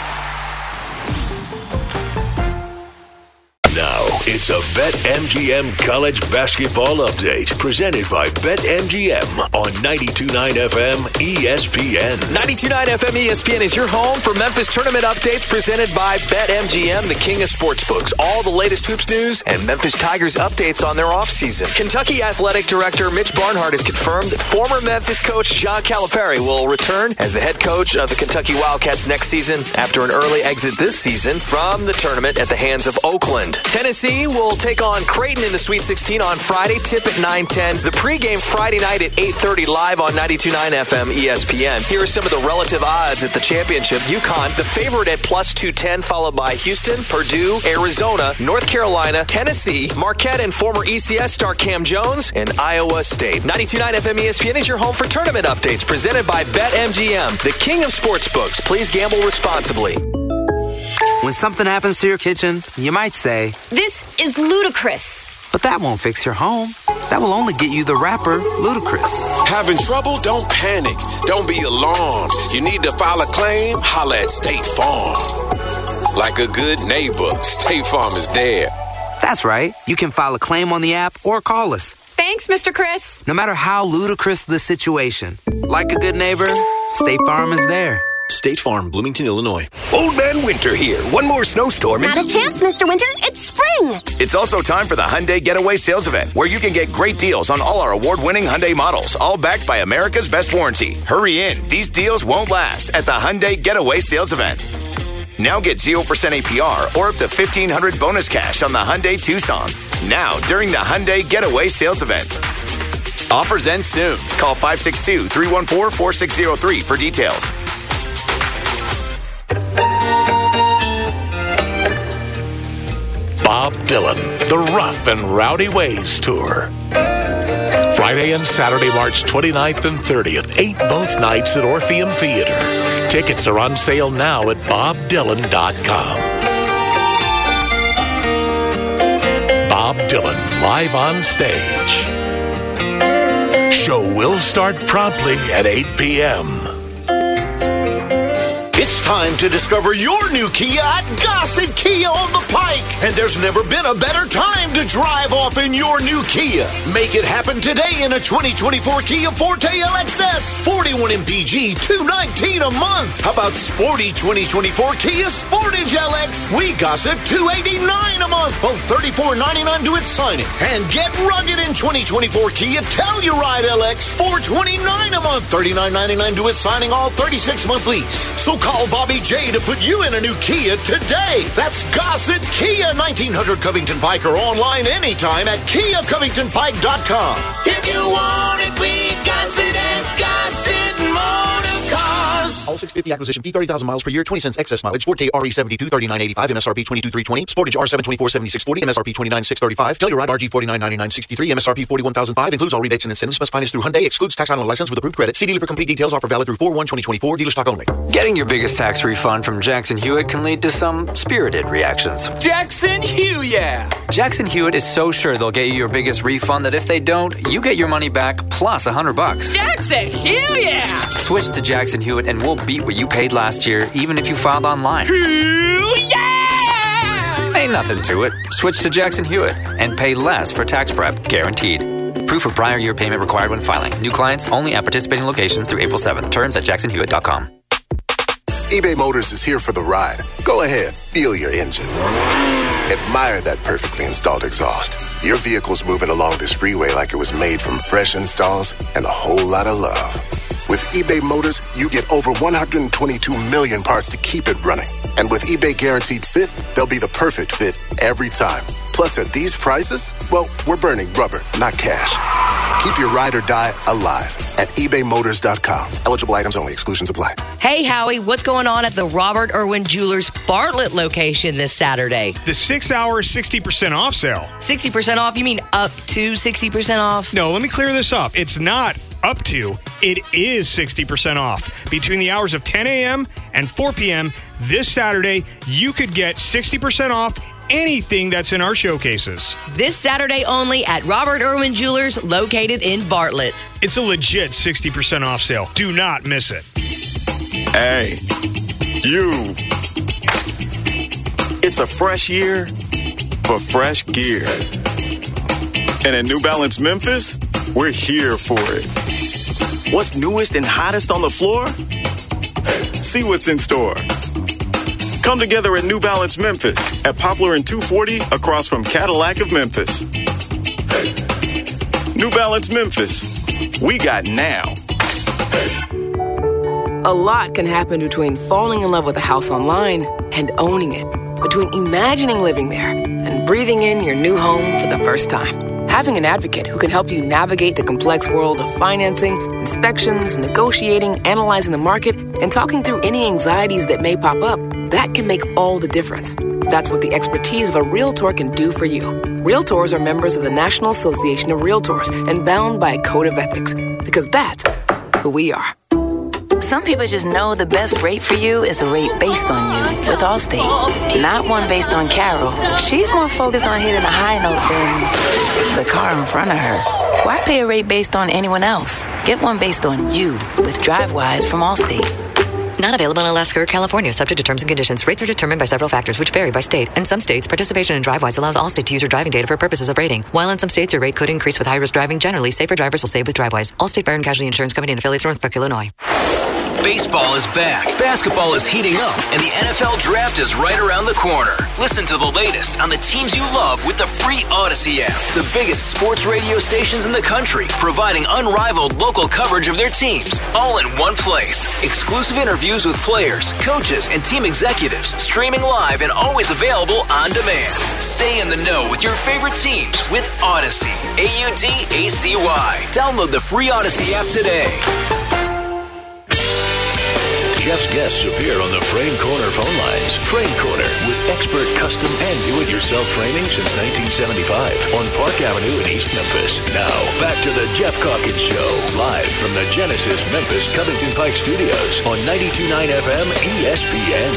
Now, it's a BetMGM College Basketball Update, presented by BetMGM on 92.9 FM ESPN. 92.9 FM ESPN is your home for Memphis tournament updates, presented by BetMGM, the king of sportsbooks. All the latest hoops news and Memphis Tigers updates on their offseason. Kentucky Athletic Director Mitch Barnhart has confirmed that former Memphis coach John Calipari will return as the head coach of the Kentucky Wildcats next season after an early exit this season from the tournament at the hands of Oakland. Tennessee will take on Creighton in the Sweet 16 on Friday, tip at 9:10. The pregame Friday night at 8:30 live on 92.9 FM ESPN. Here are some of the relative odds at the championship. UConn, the favorite at plus 210, followed by Houston, Purdue, Arizona, North Carolina, Tennessee, Marquette, and former ECS star Cam Jones, and Iowa State. 92.9 FM ESPN is your home for tournament updates, presented by BetMGM, the king of sportsbooks. Please gamble responsibly. When something happens to your kitchen, you might say, "This is ludicrous." But that won't fix your home. That will only get you the rapper, Ludacris. Having trouble? Don't panic. Don't be alarmed. You need to file a claim? Holla at State Farm. Like a good neighbor, State Farm is there. That's right. You can file a claim on the app or call us. Thanks, Mr. Chris. No matter how ludicrous the situation, like a good neighbor, State Farm is there. State Farm, Bloomington, Illinois. Old Man Winter here. One more snowstorm. Not a chance, Mr. Winter. It's spring. It's also time for the Hyundai Getaway Sales Event, where you can get great deals on all our award-winning Hyundai models, all backed by America's best warranty. Hurry in. These deals won't last at the Hyundai Getaway Sales Event. Now get 0% APR or up to $1,500 bonus cash on the Hyundai Tucson. Now, during the Hyundai Getaway Sales Event. Offers end soon. Call 562-314-4603 for details. Bob Dylan, The Rough and Rowdy Ways Tour. Friday and Saturday, March 29th and 30th, 8 both nights at Orpheum Theater. Tickets are on sale now at bobdylan.com. Bob Dylan live on stage. Show will start promptly at 8 p.m. It's time to discover your new Kia at Gossett Kia on the Pike. And there's never been a better time to drive off in your new Kia. Make it happen today in a 2024 Kia Forte LXS. 41 MPG, $219 a month. How about sporty 2024 Kia Sportage LX? We gossip $289 a month. Both $34.99 to its signing. And get rugged in 2024 Kia Telluride LX. $429 a month. $39.99 to its signing, all 36-month lease. So call Bobby J to put you in a new Kia today. That's Gossett Kia, 1900 Covington Pike, or online anytime at KiaCovingtonPike.com. If you want it, we got it at Gossett Motor Cars. All 650 acquisition fee, 30,000 miles per year, 20 cents excess mileage. Forte RE72, $39.85, MSRP $22,320. Sportage R724, $76.40, MSRP $29,635. Telluride RG $49,9963, MSRP $41,005. Includes all rebates and incentives. Must finance through Hyundai. Excludes tax on license with approved credit. See dealer for complete details. Offer valid through 4/1/2024. Dealer stock only. Getting your biggest tax refund from Jackson Hewitt can lead to some spirited reactions. Jackson Hewitt, yeah! Jackson Hewitt is so sure they'll get you your biggest refund that if they don't, you get your money back plus $100. Jackson Hewitt, yeah! Switch to Jackson Hewitt and we'll beat what you paid last year, even if you filed online. Yeah! Ain't nothing to it. Switch to Jackson Hewitt and pay less for tax prep, guaranteed. Proof of prior year payment required when filing. New clients only at participating locations through April 7th. Terms at jacksonhewitt.com. eBay Motors is here for the ride. Go ahead, feel your engine. Admire that perfectly installed exhaust. Your vehicle's moving along this freeway like it was made from fresh installs and a whole lot of love. With eBay Motors, you get over 122 million parts to keep it running. And with eBay Guaranteed Fit, they'll be the perfect fit every time. Plus, at these prices, well, we're burning rubber, not cash. Keep your ride or die alive at ebaymotors.com. Eligible items only. Exclusions apply. Hey, Howie, what's going on at the Robert Irwin Jewelers Bartlett location this Saturday? The 6-hour 60% off sale. 60% off? You mean up to 60% off? No, let me clear this up. It's not up to. It is 60% off. Between the hours of 10 a.m. and 4 p.m. this Saturday, you could get 60% off anything that's in our showcases. This Saturday only at Robert Irwin Jewelers, located in Bartlett. It's a legit 60% off sale. Do not miss it. Hey, you. It's a fresh year for fresh gear. And at New Balance Memphis, we're here for it. What's newest and hottest on the floor? See what's in store. Come together at New Balance Memphis at Poplar and 240 across from Cadillac of Memphis. New Balance Memphis. We got now. A lot can happen between falling in love with a house online and owning it. Between imagining living there and breathing in your new home for the first time. Having an advocate who can help you navigate the complex world of financing, inspections, negotiating, analyzing the market, and talking through any anxieties that may pop up, that can make all the difference. That's what the expertise of a Realtor can do for you. Realtors are members of the National Association of Realtors and bound by a code of ethics, because that's who we are. Some people just know the best rate for you is a rate based on you with Allstate, not one based on Carol. She's more focused on hitting a high note than the car in front of her. Why pay a rate based on anyone else? Get one based on you with DriveWise from Allstate. Not available in Alaska or California, subject to terms and conditions. Rates are determined by several factors, which vary by state. In some states, participation in DriveWise allows Allstate to use your driving data for purposes of rating. While in some states, your rate could increase with high-risk driving. Generally, safer drivers will save with DriveWise. Allstate Fire and Casualty Insurance Company and affiliates, Northbrook, Illinois. Baseball is back, basketball is heating up, and the NFL Draft is right around the corner. Listen to the latest on the teams you love with the free Odyssey app. The biggest sports radio stations in the country, providing unrivaled local coverage of their teams, all in one place. Exclusive interviews with players, coaches, and team executives, streaming live and always available on demand. Stay in the know with your favorite teams with Odyssey. AUDACY. Download the free Odyssey app today. Jeff's guests appear on the Frame Corner phone lines. Frame Corner, with expert custom and do-it-yourself framing since 1975 on Park Avenue in East Memphis. Now, back to the Jeff Calkins Show, live from the Genesis Memphis Covington Pike Studios on 92.9 FM ESPN.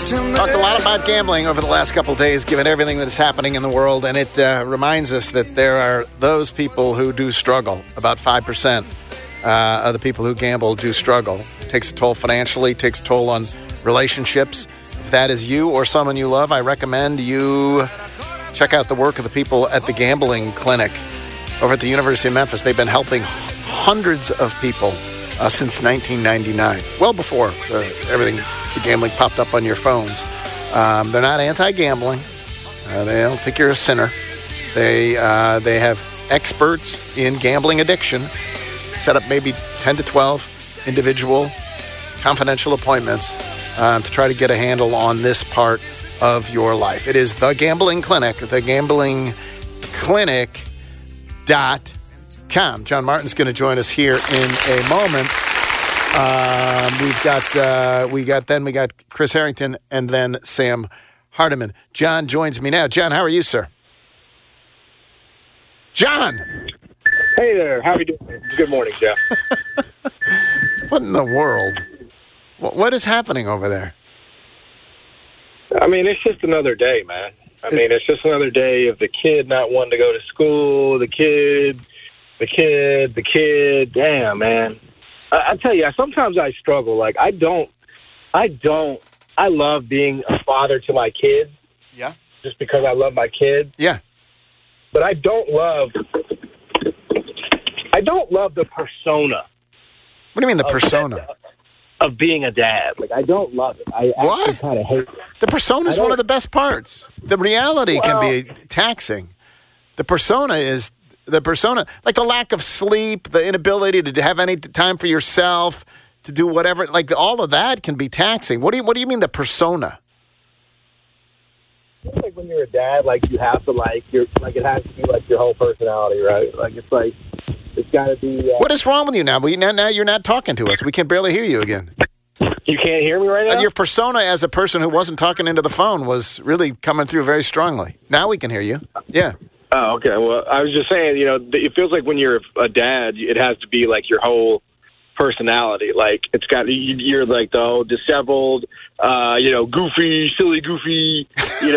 Talked a lot about gambling over the last couple of days, given everything that is happening in the world, and it reminds us that there are those people who do struggle. About 5% of the people who gamble do struggle. It takes a toll financially, takes a toll on relationships. If that is you or someone you love, I recommend you check out the work of the people at the Gambling Clinic over at the University of Memphis. They've been helping hundreds of people since 1999, well before the gambling popped up on your phones. They're not anti-gambling. They don't think you're a sinner. They have experts in gambling addiction, set up maybe 10 to 12 individual confidential appointments to try to get a handle on this part of your life. It is The Gambling Clinic, thegamblingclinic.com. John Martin's going to join us here in a moment. We got Chris Harrington and then Sam Hardiman. John joins me now. John, how are you, sir? John! Hey there. How are you doing? Good morning, Jeff. What in the world? What is happening over there? I mean, it's just another day, man. It's just another day of the kid not wanting to go to school, the kid. Damn, man. I tell you, sometimes I struggle. Like, I love being a father to my kids. Yeah. Just because I love my kids. Yeah. But I don't love the persona. What do you mean the persona? Of being a dad. Like, I don't love it. I actually kind of hate it. The persona is one of the best parts. The reality can be taxing. The persona, like the lack of sleep, the inability to have any time for yourself, to do whatever, like all of that can be taxing. What do you mean the persona? It's like when you're a dad, like you have to it has to be like your whole personality, right? Like it's got to be. What is wrong with you now? Now you're not talking to us. We can barely hear you again. You can't hear me right now? Your persona as a person who wasn't talking into the phone was really coming through very strongly. Now we can hear you. Yeah. Oh, okay. Well, I was just saying, it feels like when you're a dad, it has to be like your whole personality. Like you're like the whole disheveled, goofy, silly goofy, you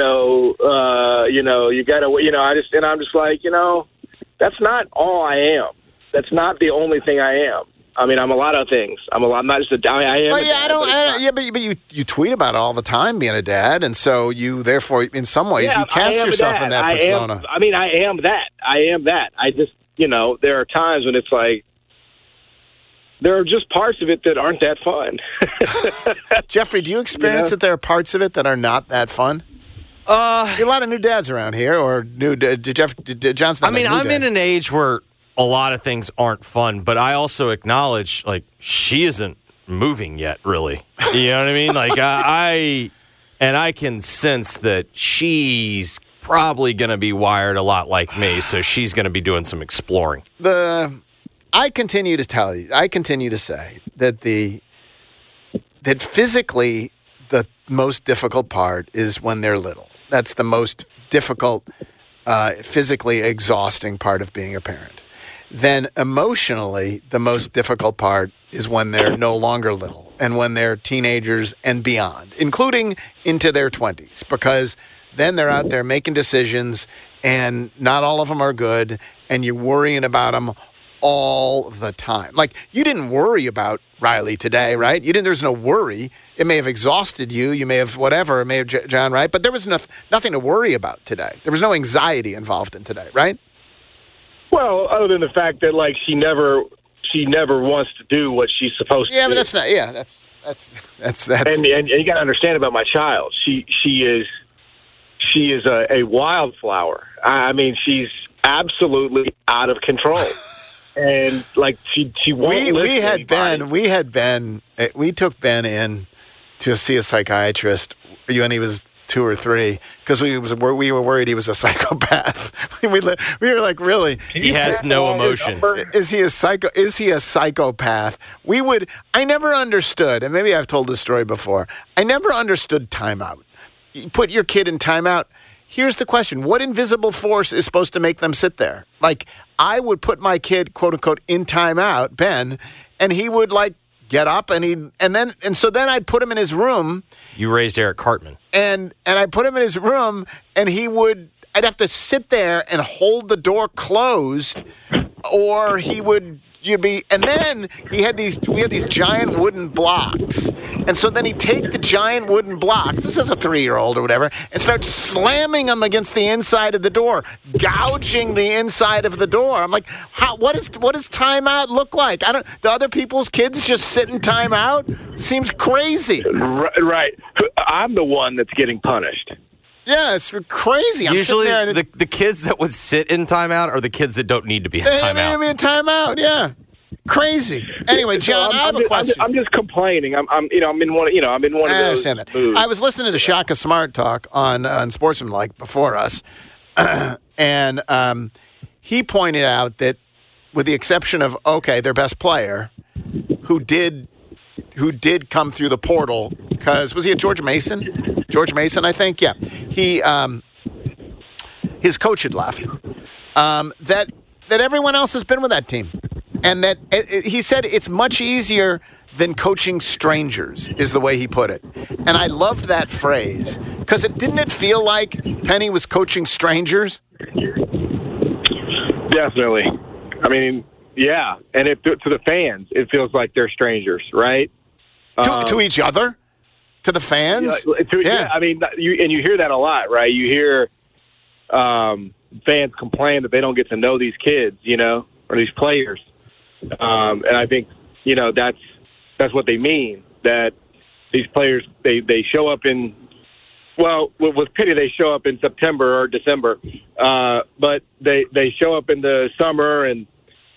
gotta, I'm just like, that's not all I am. That's not the only thing I am. I mean, I'm a lot of things. I'm not just a dad. I am. But you tweet about it all the time, being a dad, and so you, therefore, in some ways, you cast yourself in that persona. I am that. I just, there are times when it's like, there are just parts of it that aren't that fun. Jeffrey, do you experience that there are parts of it that are not that fun? A lot of new dads around here, or new John's not. I'm in an age where a lot of things aren't fun, but I also acknowledge, like, she isn't moving yet, really. You know what I mean? Like, I can sense that she's probably going to be wired a lot like me, so she's going to be doing some exploring. I continue to say that that physically the most difficult part is when they're little. That's the most difficult, physically exhausting part of being a parent. Then emotionally, the most difficult part is when they're no longer little and when they're teenagers and beyond, including into their 20s, because then they're out there making decisions and not all of them are good and you're worrying about them all the time. Like, you didn't worry about Riley today, right? There's no worry. It may have exhausted you. You may have whatever. It may have, John, right? But there was nothing to worry about today. There was no anxiety involved in today, right? Well, other than the fact that, like, she never wants to do what she's supposed to do. Yeah, but that's not. Yeah, that's. And you got to understand about my child. She is a wildflower. I mean, she's absolutely out of control. And like she won't listen. We took Ben in to see a psychiatrist when he was 2 or 3 because we were worried he was a psychopath. we were like, really? He has no emotion. Is he a psychopath? I never understood, and maybe I've told this story before. I never understood timeout. You put your kid in timeout. Here's the question. What invisible force is supposed to make them sit there? Like, I would put my kid, quote unquote, in timeout, Ben, and he would like get up and so then I'd put him in his room. You raised Eric Cartman. And I put him in his room, and I'd have to sit there and hold the door closed, or and then we had these giant wooden blocks. And so then he'd take the giant wooden blocks, this is a 3-year-old or whatever, and start slamming them against the inside of the door, gouging the inside of the door. I'm like, what does timeout look like? The other people's kids just sit in timeout? Seems crazy. Right. I'm the one that's getting punished. Yeah, it's crazy. Usually the kids that would sit in timeout are the kids that don't need to be in timeout. They need to be in timeout, yeah. Crazy. Anyway, John, I have a question. I'm just complaining. I'm in one of those. I understand that. Moods. I was listening to Shaka Smart talk on Sportsmanlike before us, and he pointed out that, with the exception of their best player, who did come through the portal, because was he a George Mason? George Mason, I think. Yeah, his coach had left. That everyone else has been with that team. And that he said it's much easier than coaching strangers, is the way he put it. And I loved that phrase, because didn't it feel like Penny was coaching strangers? Definitely. I mean, yeah. And to the fans, it feels like they're strangers, right? To each other? To the fans? Yeah. I mean, you hear that a lot, right? You hear fans complain that they don't get to know these kids, or these players. And I think, that's what they mean, that these players, they show up with Penny, they show up in September or December, but they show up in the summer and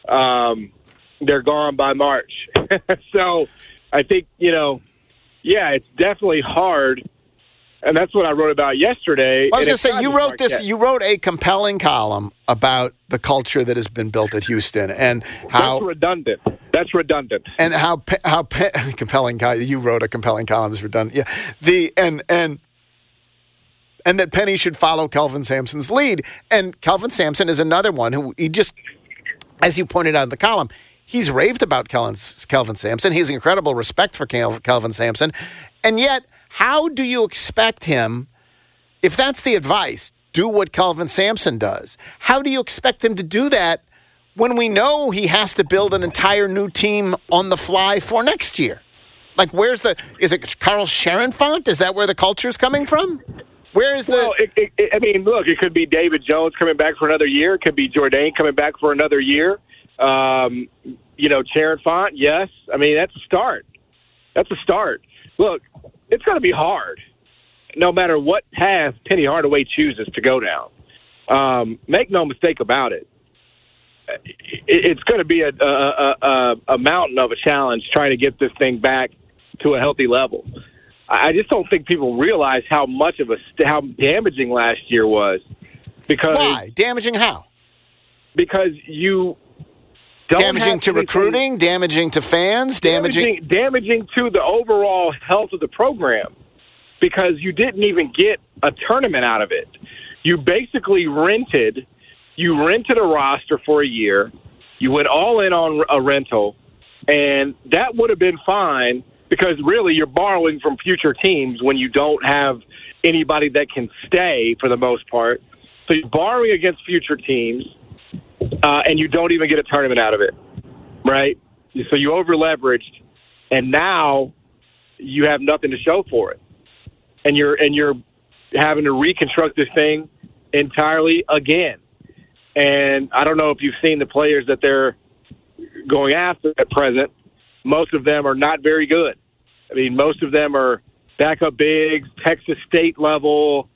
they're gone by March. So I think, it's definitely hard. And that's what I wrote about yesterday. I was going to say, you wrote a compelling column about the culture that has been built at Houston and how... That's redundant. And how compelling, you wrote a compelling column is redundant. Yeah. And that Penny should follow Kelvin Sampson's lead. And Kelvin Sampson is another one who he just, as you pointed out in the column, he's raved about Kelvin Sampson. He has incredible respect for Kelvin Sampson. And yet, how do you expect him, if that's the advice, do what Kelvin Sampson does? How do you expect him to do that when we know he has to build an entire new team on the fly for next year? Like, is it Carl Scherenfant? Is that where the culture is coming from? Look, it could be David Jones coming back for another year. It could be Jourdain coming back for another year. Scherenfant, yes. I mean, that's a start. Look, it's going to be hard, no matter what path Penny Hardaway chooses to go down. Make no mistake about it. It's going to be a mountain of a challenge trying to get this thing back to a healthy level. I just don't think people realize how damaging last year was. Because why? Damaging how? Because you don't damaging to recruiting, damaging to fans, damaging to the overall health of the program, because you didn't even get a tournament out of it. You basically rented a roster for a year. You went all in on a rental, and that would have been fine, because really you're borrowing from future teams when you don't have anybody that can stay for the most part. So you're borrowing against future teams. And you don't even get a tournament out of it, right? So you over-leveraged, and now you have nothing to show for it. And you're having to reconstruct this thing entirely again. And I don't know if you've seen the players that they're going after at present. Most of them are not very good. I mean, most of them are backup bigs, Texas State level.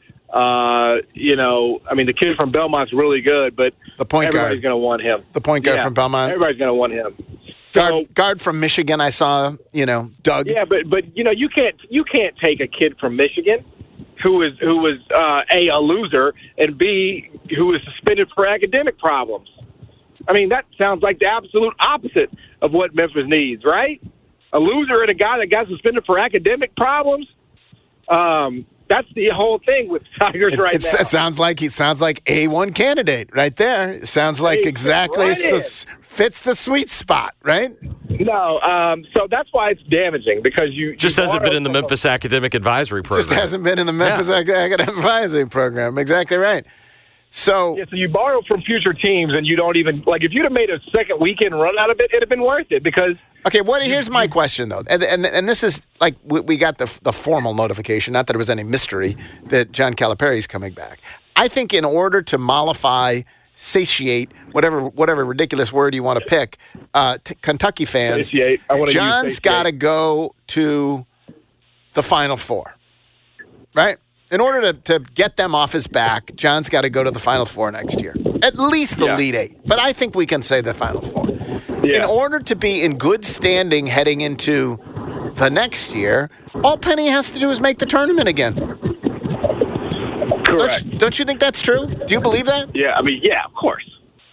The kid from Belmont's really good, but the point guard, everybody's going to want him. The point guard from Belmont, everybody's going to want him. Guard from Michigan, I saw. Doug. Yeah, but you can't take a kid from Michigan who was a loser, and B, who was suspended for academic problems. I mean, that sounds like the absolute opposite of what Memphis needs, right? A loser and a guy that got suspended for academic problems. That's the whole thing with Tigers now. It sounds like A1 candidate right there. It sounds like exactly fits the sweet spot, right? No, so that's why it's damaging because you just hasn't been in the Memphis Academic Advisory Program. Just hasn't been in the Memphis Academic Advisory Program. Exactly right. So you borrow from future teams, and you don't even if you'd have made a second weekend run out of it, it'd have been worth it because. Okay, here's my question though, and this is like we got the formal notification, not that it was any mystery that John Calipari's coming back. I think in order to mollify, satiate, whatever ridiculous word you want to pick, Kentucky fans, John's got to go to the Final Four, right? In order to get them off his back, John's got to go to the Final Four next year. At least the Elite Eight. But I think we can say the Final Four. Yeah. In order to be in good standing heading into the next year, all Penny has to do is make the tournament again. Correct. Don't you think that's true? Do you believe that? Yeah, of course.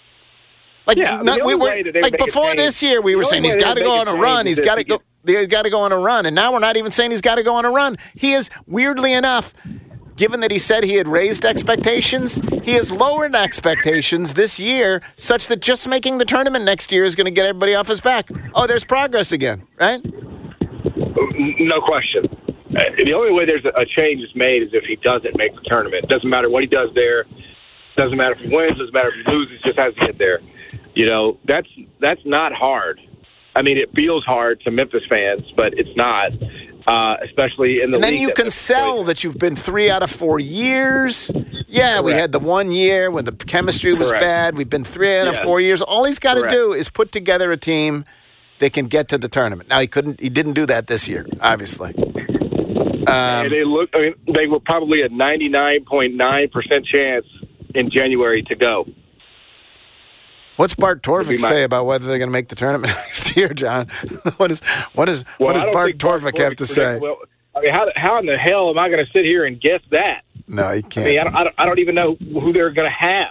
Before this year, we were saying he's got to go on a run. He's got to go. He's got to go on a run. And now we're not even saying he's got to go on a run. He is, weirdly enough, given that he said he had raised expectations, he has lowered expectations this year such that just making the tournament next year is going to get everybody off his back. Oh, there's progress again, right? No question. The only way there's a change is made is if he doesn't make the tournament. It doesn't matter what he does there. Doesn't matter if he wins. Doesn't matter if he loses. Just has to get there. That's not hard. I mean, it feels hard to Memphis fans, but it's not. Especially in the league. And then you can sell that you've been 3 out of 4 years. Yeah, correct. We had the 1 year when the chemistry was bad. We've been 3 out of 4 years. All he's got to do is put together a team that can get to the tournament. Now, he didn't do that this year, obviously. And they were probably a 99.9% chance in January to go. What's Bart Torvik say about whether they're going to make the tournament next year, John? What does Bart Torvik have to say? Well, I mean, how in the hell am I going to sit here and guess that? No, you can't. I mean, I don't even know who they're going to have.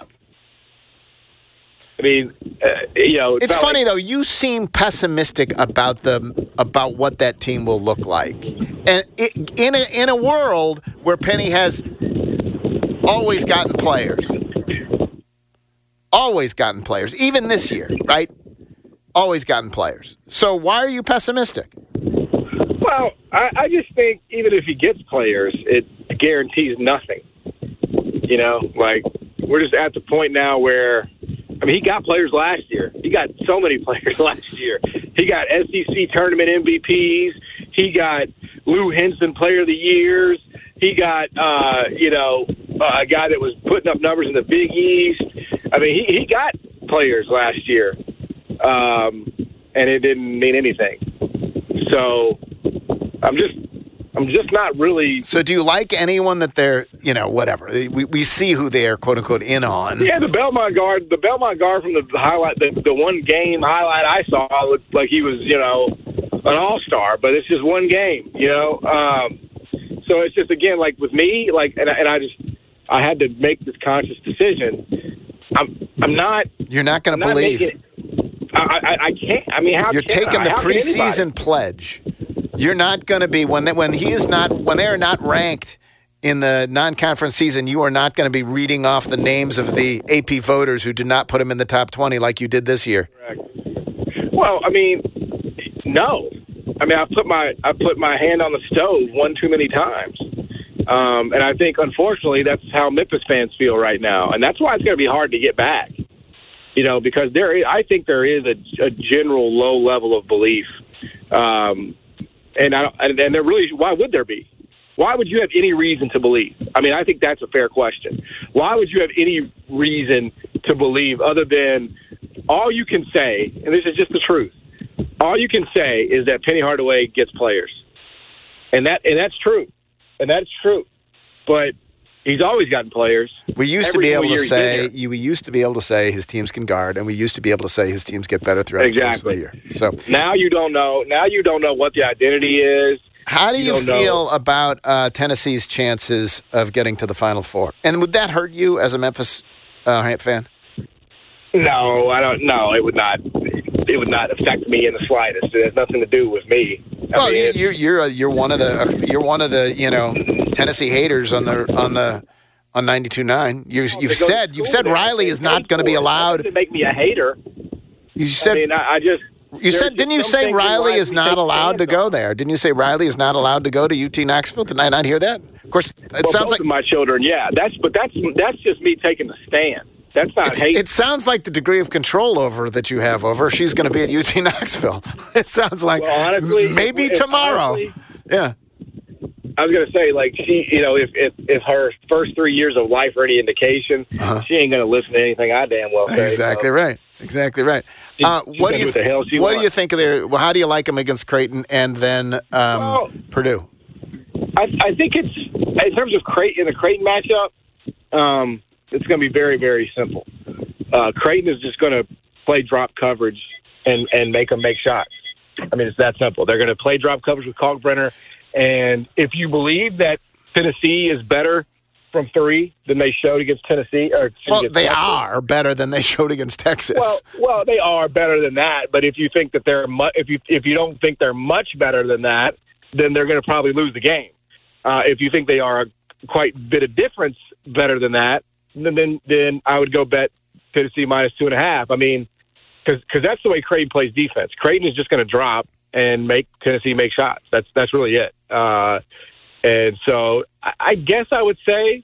I mean, it's funny though. You seem pessimistic about what that team will look like, and in a world where Penny has always gotten players. Always gotten players, even this year, right? Always gotten players. So why are you pessimistic? Well, I just think even if he gets players, it guarantees nothing. We're just at the point now where, he got players last year. He got so many players last year. He got SEC tournament MVPs. He got Lou Henson Player of the Years. He got, a guy that was putting up numbers in the Big East. I mean, he got players last year, and it didn't mean anything. So I'm just not really. So do you like anyone that they're, whatever? We see who they are, quote unquote, in on. Yeah, the Belmont guard from the highlight, the one game highlight I saw looked like he was, an all-star, but it's just one game, So it's just, again, like with me, I had to make this conscious decision. I'm not. You're not going to believe. I can't. I mean, how you're taking the preseason pledge. You're not going to be when they are not ranked in the non-conference season. You are not going to be reading off the names of the AP voters who did not put them in the top 20 like you did this year. Correct. Well, I mean, no. I mean, I put my hand on the stove one too many times. And I think, unfortunately, that's how Memphis fans feel right now. And that's why it's going to be hard to get back, because I think there is a general low level of belief. And there really, why would there be? Why would you have any reason to believe? I mean, I think that's a fair question. Why would you have any reason to believe other than all you can say, and this is just the truth, all you can say is that Penny Hardaway gets players. And that's true. And that's true, but he's always gotten players. We used to be able to say his teams can guard, and we used to be able to say his teams get better throughout the course of the year. So now you don't know. Now you don't know what the identity is. How do you feel about Tennessee's chances of getting to the Final Four? And would that hurt you as a Memphis fan? No, I don't. No, it would not. It would not affect me in the slightest. It has nothing to do with me. Well, you're one of the Tennessee haters on 92.9. You've said Riley is not going to be allowed. It doesn't make me a hater. You said. I mean, Didn't you say Riley is not allowed to go there? Didn't you say Riley is not allowed to go to UT Knoxville? Did I not hear that? Of course, it sounds like my children. Yeah, that's just me taking a stand. That's not hate. It sounds like the degree of control over that you have over. She's going to be at UT Knoxville. It sounds like maybe tomorrow. Yeah. I was going to say, like, she, if her first 3 years of life are any indication, she ain't going to listen to anything I damn well say. Exactly right. Exactly right. What do you think of their? Well, how do you like them against Creighton and then Purdue? I think it's in terms of Creighton, the Creighton matchup. It's going to be very, very simple. Creighton is just going to play drop coverage and make them make shots. I mean, it's that simple. They're going to play drop coverage with Kalkbrenner. And if you believe that Tennessee is better from three than they showed against Tennessee, they are better than they showed against Texas. Well, they are better than that. But if you think that if you don't think they're much better than that, then they're going to probably lose the game. If you think they are quite a bit of difference better than that, then I would go bet Tennessee -2.5. I mean, because that's the way Creighton plays defense. Creighton is just going to drop and make Tennessee make shots. That's really it. And so I guess I would say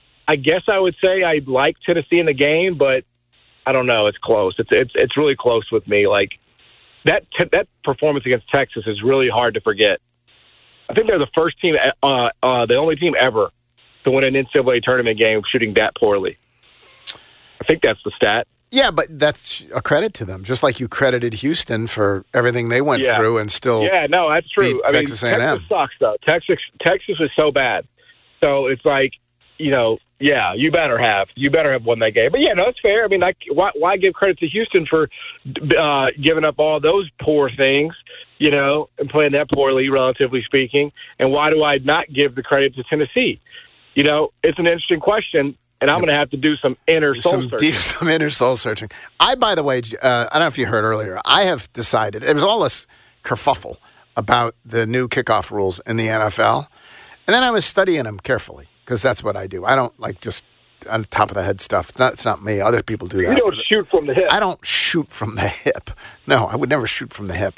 I like Tennessee in the game, but I don't know. It's close. It's really close with me. Like that performance against Texas is really hard to forget. I think they're the first team, the only team ever to win an NCAA tournament game shooting that poorly. I think that's the stat. Yeah, but that's a credit to them. Just like you credited Houston for everything they went through and still. Yeah, no, that's true. I mean, Texas A&M. Texas sucks though. Texas is so bad. So it's like, you better have won that game. But yeah, no, it's fair. I mean, why give credit to Houston for giving up all those poor things, and playing that poorly, relatively speaking? And why do I not give the credit to Tennessee? It's an interesting question. And I'm going to have to do some inner soul searching. Some inner soul searching. By the way, I don't know if you heard earlier, I have decided, there was all this kerfuffle about the new kickoff rules in the NFL. And then I was studying them carefully, because that's what I do. I don't like just on top of the head stuff. It's not me. Other people do that. You don't shoot from the hip. I don't shoot from the hip. No, I would never shoot from the hip.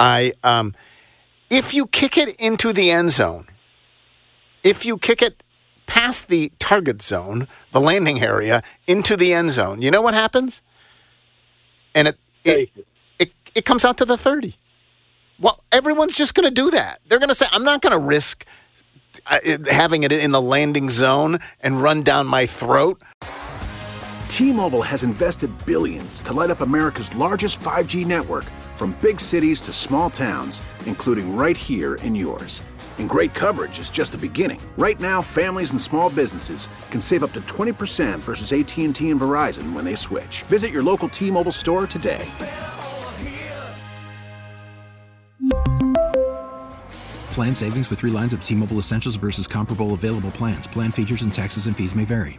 If you kick it into the end zone, if you kick it past the target zone, the landing area, into the end zone, you know what happens? And it comes out to the 30. Well, everyone's just going to do that. They're going to say, I'm not going to risk having it in the landing zone and run down my throat. T-Mobile has invested billions to light up America's largest 5G network, from big cities to small towns, including right here in yours. And great coverage is just the beginning. Right now, families and small businesses can save up to 20% versus AT&T and Verizon when they switch. Visit your local T-Mobile store today. Plan savings with 3 lines of T-Mobile Essentials versus comparable available plans. Plan features and taxes and fees may vary.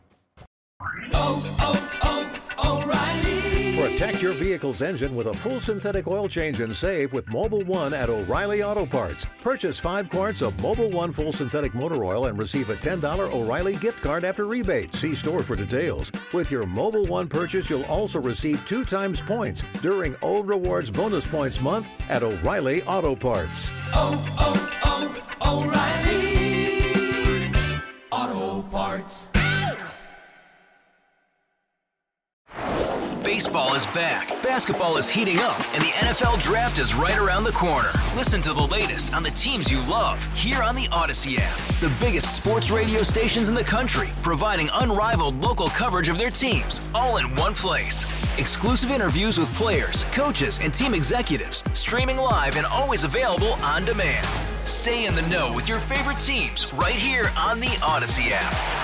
Protect your vehicle's engine with a full synthetic oil change and save with Mobil 1 at O'Reilly Auto Parts. Purchase 5 quarts of Mobil 1 full synthetic motor oil and receive a $10 O'Reilly gift card after rebate. See store for details. With your Mobil 1 purchase, you'll also receive 2 times points during O Rewards Bonus Points Month at O'Reilly Auto Parts. O'Reilly Auto Parts. Baseball is back, basketball is heating up, and the NFL Draft is right around the corner. Listen to the latest on the teams you love here on the Odyssey app. The biggest sports radio stations in the country, providing unrivaled local coverage of their teams, all in one place. Exclusive interviews with players, coaches, and team executives, streaming live and always available on demand. Stay in the know with your favorite teams right here on the Odyssey app.